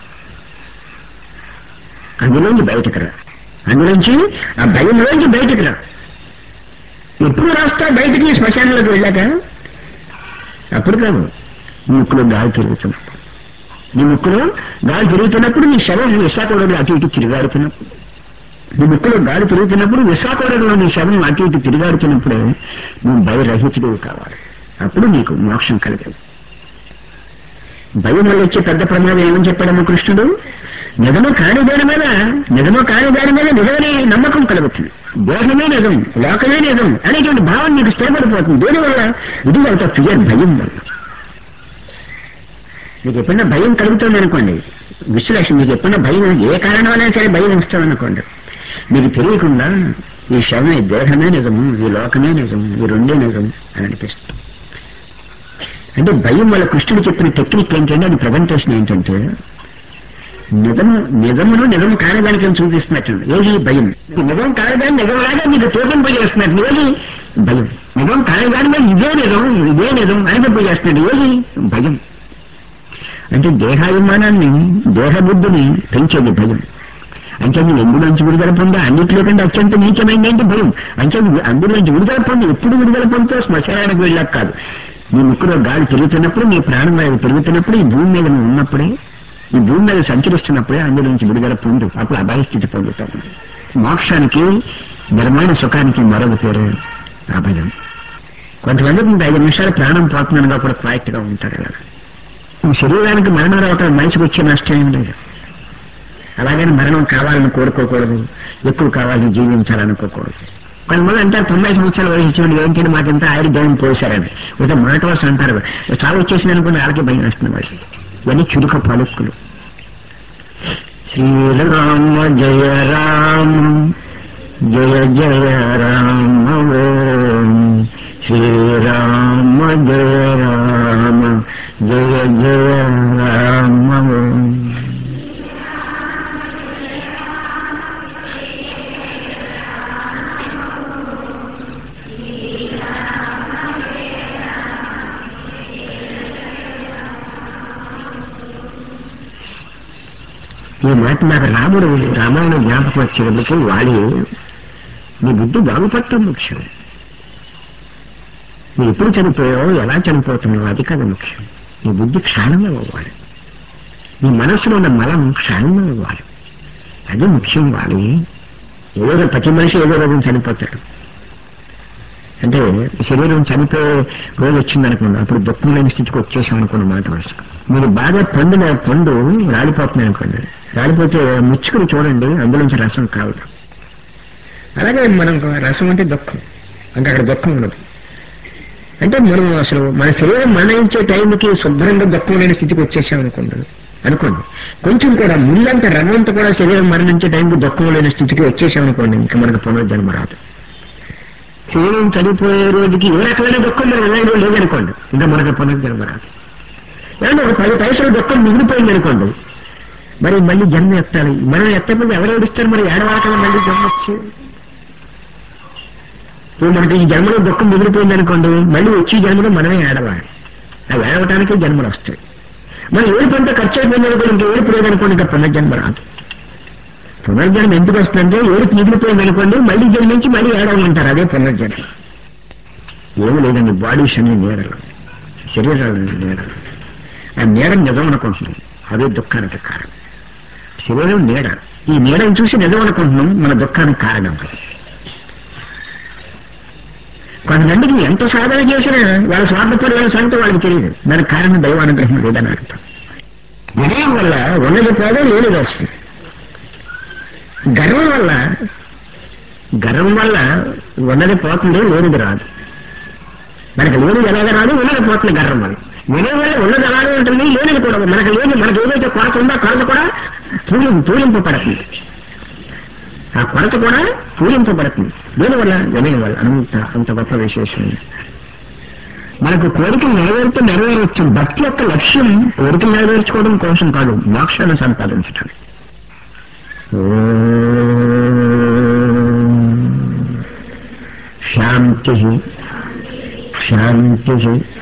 అందులోంచి బయటకు రా, అందులోంచి ఆ భయంలోంచి బయటకు రా. ఎప్పుడు రాస్తా బయటికి? శ్మశానంలోకి వెళ్ళాక. అప్పుడు కాదు, నీ ముక్కులో గాలి తిరుగుతున్నప్పుడు. నీ ముక్కులో గాలి తిరుగుతున్నప్పుడు నీ శవం విశాఖలో అటు ఇటు తిరిగాడుతున్నప్పుడు, నీ ముక్కులో గాలి తిరుగుతున్నప్పుడు విశాఖలో నీ శవం అటు ఇటు తిరిగాడుతున్నప్పుడే నువ్వు భయరహితుడు కావాలి. అప్పుడు నీకు మోక్షం కలగదు. భయం వల్ల వచ్చే పెద్ద ప్రమాదం ఏమని చెప్పాడమ్మ కృష్ణుడు? నిజము కాని దాని మీద నిజము కాని దాని మీద నిజమనే నమ్మకం కలుగుతుంది. దేహమే నిజం, లోకమే నిజం అనేటువంటి భావం నీకు స్థిరపడిపోతుంది. దేనివల్ల? ఇది అంత ఫియర్, భయం వల్ల. మీకు ఎప్పుడన్నా భయం కలుగుతుంది అనుకోండి, విశ్లేషణ, మీకు ఎప్పుడన్నా భయం ఏ కారణం అయినా సరే భయం వస్తుందనుకోండి, మీకు తెలియకుండా ఈ శవమే, దేహమే నిజము, ఈ లోకమే నిజం, ఈ రెండే నిజం అని అనిపిస్తుంది. అంటే భయం వల్ల కృష్ణుడు చెప్పిన టెక్నిక్ ఏంటంటే, అది ప్రజెంటేషన్ ఏంటంటే, నిజము నిజమును నిజం కానిదానికి చూపిస్తున్నట్టు. ఏది? భయం. నిజం కానిదాన్ని నిజంలాగా మీకు తోపింపు చేస్తున్నట్టు. ఏది? భయం. నిజం కానిదాని మీద ఇదే నిజం, ఇదే నిజం అనిపింపు చేస్తున్నట్టు. ఏది? భయం. అంటే దేహాభిమానాన్ని, దేహబుద్ధిని పెంచేది భయం. అంటే నువ్వు ఎందులోంచి విడుదల పొందా? అన్నింటిలో కంటే అత్యంత నీచమైంది ఏంటి? భయం. అంటే అందులోంచి విడుదల పొంది, ఎప్పుడు విడుదల పొందుతో శ్మశానానికి వెళ్ళాక కాదు. నీ ముక్కులో గాలి తిరుగుతున్నప్పుడు, నీ ప్రాణవాయువు పెరుగుతున్నప్పుడు, ఈ భూమి మీద నువ్వు ఉన్నప్పుడే, ఈ భూమి మీద సంచరిస్తున్నప్పుడే అందులోంచి విడుదల పొందు. అప్పుడు అభయ స్థితి పొందుతావు. మోక్షానికి, నిర్మాణ సుఖానికి మరొక పేరు అభయం. కొంతమంది ఐదు నిమిషాలు ప్రాణం పోతున్నానుగా కూడా క్వాయిట్ గా ఉంటారు. కదా, ఈ శరీరానికి మరణం రావటం మనిషికి వచ్చే నష్టం ఏం లేదు. అలాగని మరణం కావాలని కోరుకోకూడదు, ఎక్కువ కావాలని జీవించాలనుకోకూడదు. కొంతమంది అంటారు తొంభై సంవత్సరాల వయసు ఇచ్చేవాళ్ళు ఏంటంటే మాకింత ఆయుడు దేవుని పోసారని ఒక మాట వరుస అంటారు. చావు వచ్చేసింది అనుకుని వాళ్ళకి భయం వస్తుంది. వాళ్ళు ఇవన్నీ చురుక పలుకులు. శ్రీరామ జయ రామ జయ జయ రామ, శ్రీరామ జయ రామ జయ జయ రామ. ఈ మాట నాకు రాముడు రామాయణ జ్ఞాపకం వచ్చేందుకు వాడి నీ బుద్ధి బాగుపడటం ముఖ్యం. నువ్వు ఎప్పుడు చనిపోయావో, ఎలా చనిపోతున్నావో అది కాదు ముఖ్యం. నీ బుద్ధి క్షాళన అవ్వాలి, నీ మనస్సులో ఉన్న మలం క్షాళన అవ్వాలి, అది ముఖ్యం. వాడి ఏదో ప్రతి మనిషి ఏదో రోజు చనిపోతాడు. అంటే శరీరం చనిపోయే రోజు వచ్చిందనుకోండి, అప్పుడు దుఃఖం లేని స్థితికి వచ్చేసాం అనుకున్న మాట వరుస. మీరు బాగా పండిన పండు రాలిపోతున్నాయి అనుకోండి, రాలిపోతే ముచ్చుకుని చూడండి, అందులోంచి రసం కావదు. అలాగే మనం రసం అంటే దుఃఖం, అంటే అక్కడ దుఃఖం ఉండదు. అంటే మనం అసలు మన శరీరం మరణించే టైంకి శుభ్రంగా దుఃఖం లేని స్థితికి వచ్చేసాం అనుకోండి అనుకోండి కొంచెం కూడా ముందంత రమంతా కూడా శరీరం మరణించే టైంకి దుఃఖం లేని స్థితికి వచ్చేసాం అనుకోండి, ఇంకా మనకు పునర్జన్మ రాదు. శరీరం చనిపోయే రోజుకి ఏ రకమైన దుఃఖం మనం వెళ్ళడం లేదనుకోండి, ఇంకా మనకు పునర్జన్మ రాదు. ఏమంటే ఒక పది పైసలు దుఃఖం మిగిలిపోయింది అనుకోండి, మరి మళ్ళీ జన్మ ఎత్తాలి. మనం ఎత్తకపోతే ఎవరు ఏడుస్తారు? మరి ఏడవాకలు మళ్ళీ జన్మ వచ్చి ఇప్పుడు మనకి ఈ జన్మలో దుఃఖం మిగిలిపోయింది అనుకోండి, మళ్ళీ వచ్చి జన్మలో మనమే ఏడవాలి. ఆ ఏడవటానికి జన్మలు వస్తాయి. మన ఏడుపు అంతా ఖర్చు అయిపోయింది అనుకోండి, ఇంకా ఏడుపు లేదనుకోండి, ఇంకా పునర్జన్మ రాదు. పునర్జన్మ ఎందుకు వస్తుందంటే ఏడుపు మిగిలిపోయింది అనుకోండి, మళ్ళీ జన్మించి మళ్ళీ ఏడవమంటారు, అదే పునర్జన్మ. ఏమి లేదండి, బాడీస్ అన్ని నీడలు, శరీరాలు నీడలు. ఆ నీడని నిజం అనుకుంటున్నాం, అదే దుఃఖానికి కారణం. శరీరం నీడ, ఈ నీడని చూసి నిజం అనుకుంటున్నాం, మన దుఃఖానికి కారణం. కొంతమందికి ఎంత సాధన చేసినా వాళ్ళ స్వార్థపరమైన సంగతి వాళ్ళకి తెలియదు, దానికి కారణం దైవానుగ్రహం లేదని అర్థం. వినయం వల్ల ఉన్నది పోదే, లేనిది వస్తుంది. గర్వం వల్ల గర్వం వల్ల ఉన్నది పోతుంది, లేనిది రాదు. మనకు లేనిది ఎలాగ రాదు, ఉన్నది పోతుంది గర్వం వల్ల. వినయం వల్ల ఉన్నది అలాగే ఉంటుంది, లేనిది కూడా. మనకు లేని మనకు ఏదైతే కొరత ఉందో కొరత కూడా పూరి పూరింపబడుతుంది, ఆ కొరత కూడా పూరింపబడుతుంది. దీనివల్ల వినయం వల్ల. అంత అంత గొప్ప విశేషం. మనకు కోరికలు నెరవేరితే నెరవేరవచ్చు. భక్తి యొక్క లక్ష్యం కోరికలు నెరవేర్చుకోవడం కోసం కాదు, మోక్షాన్ని సంపాదించడం. శాంతి శాంతి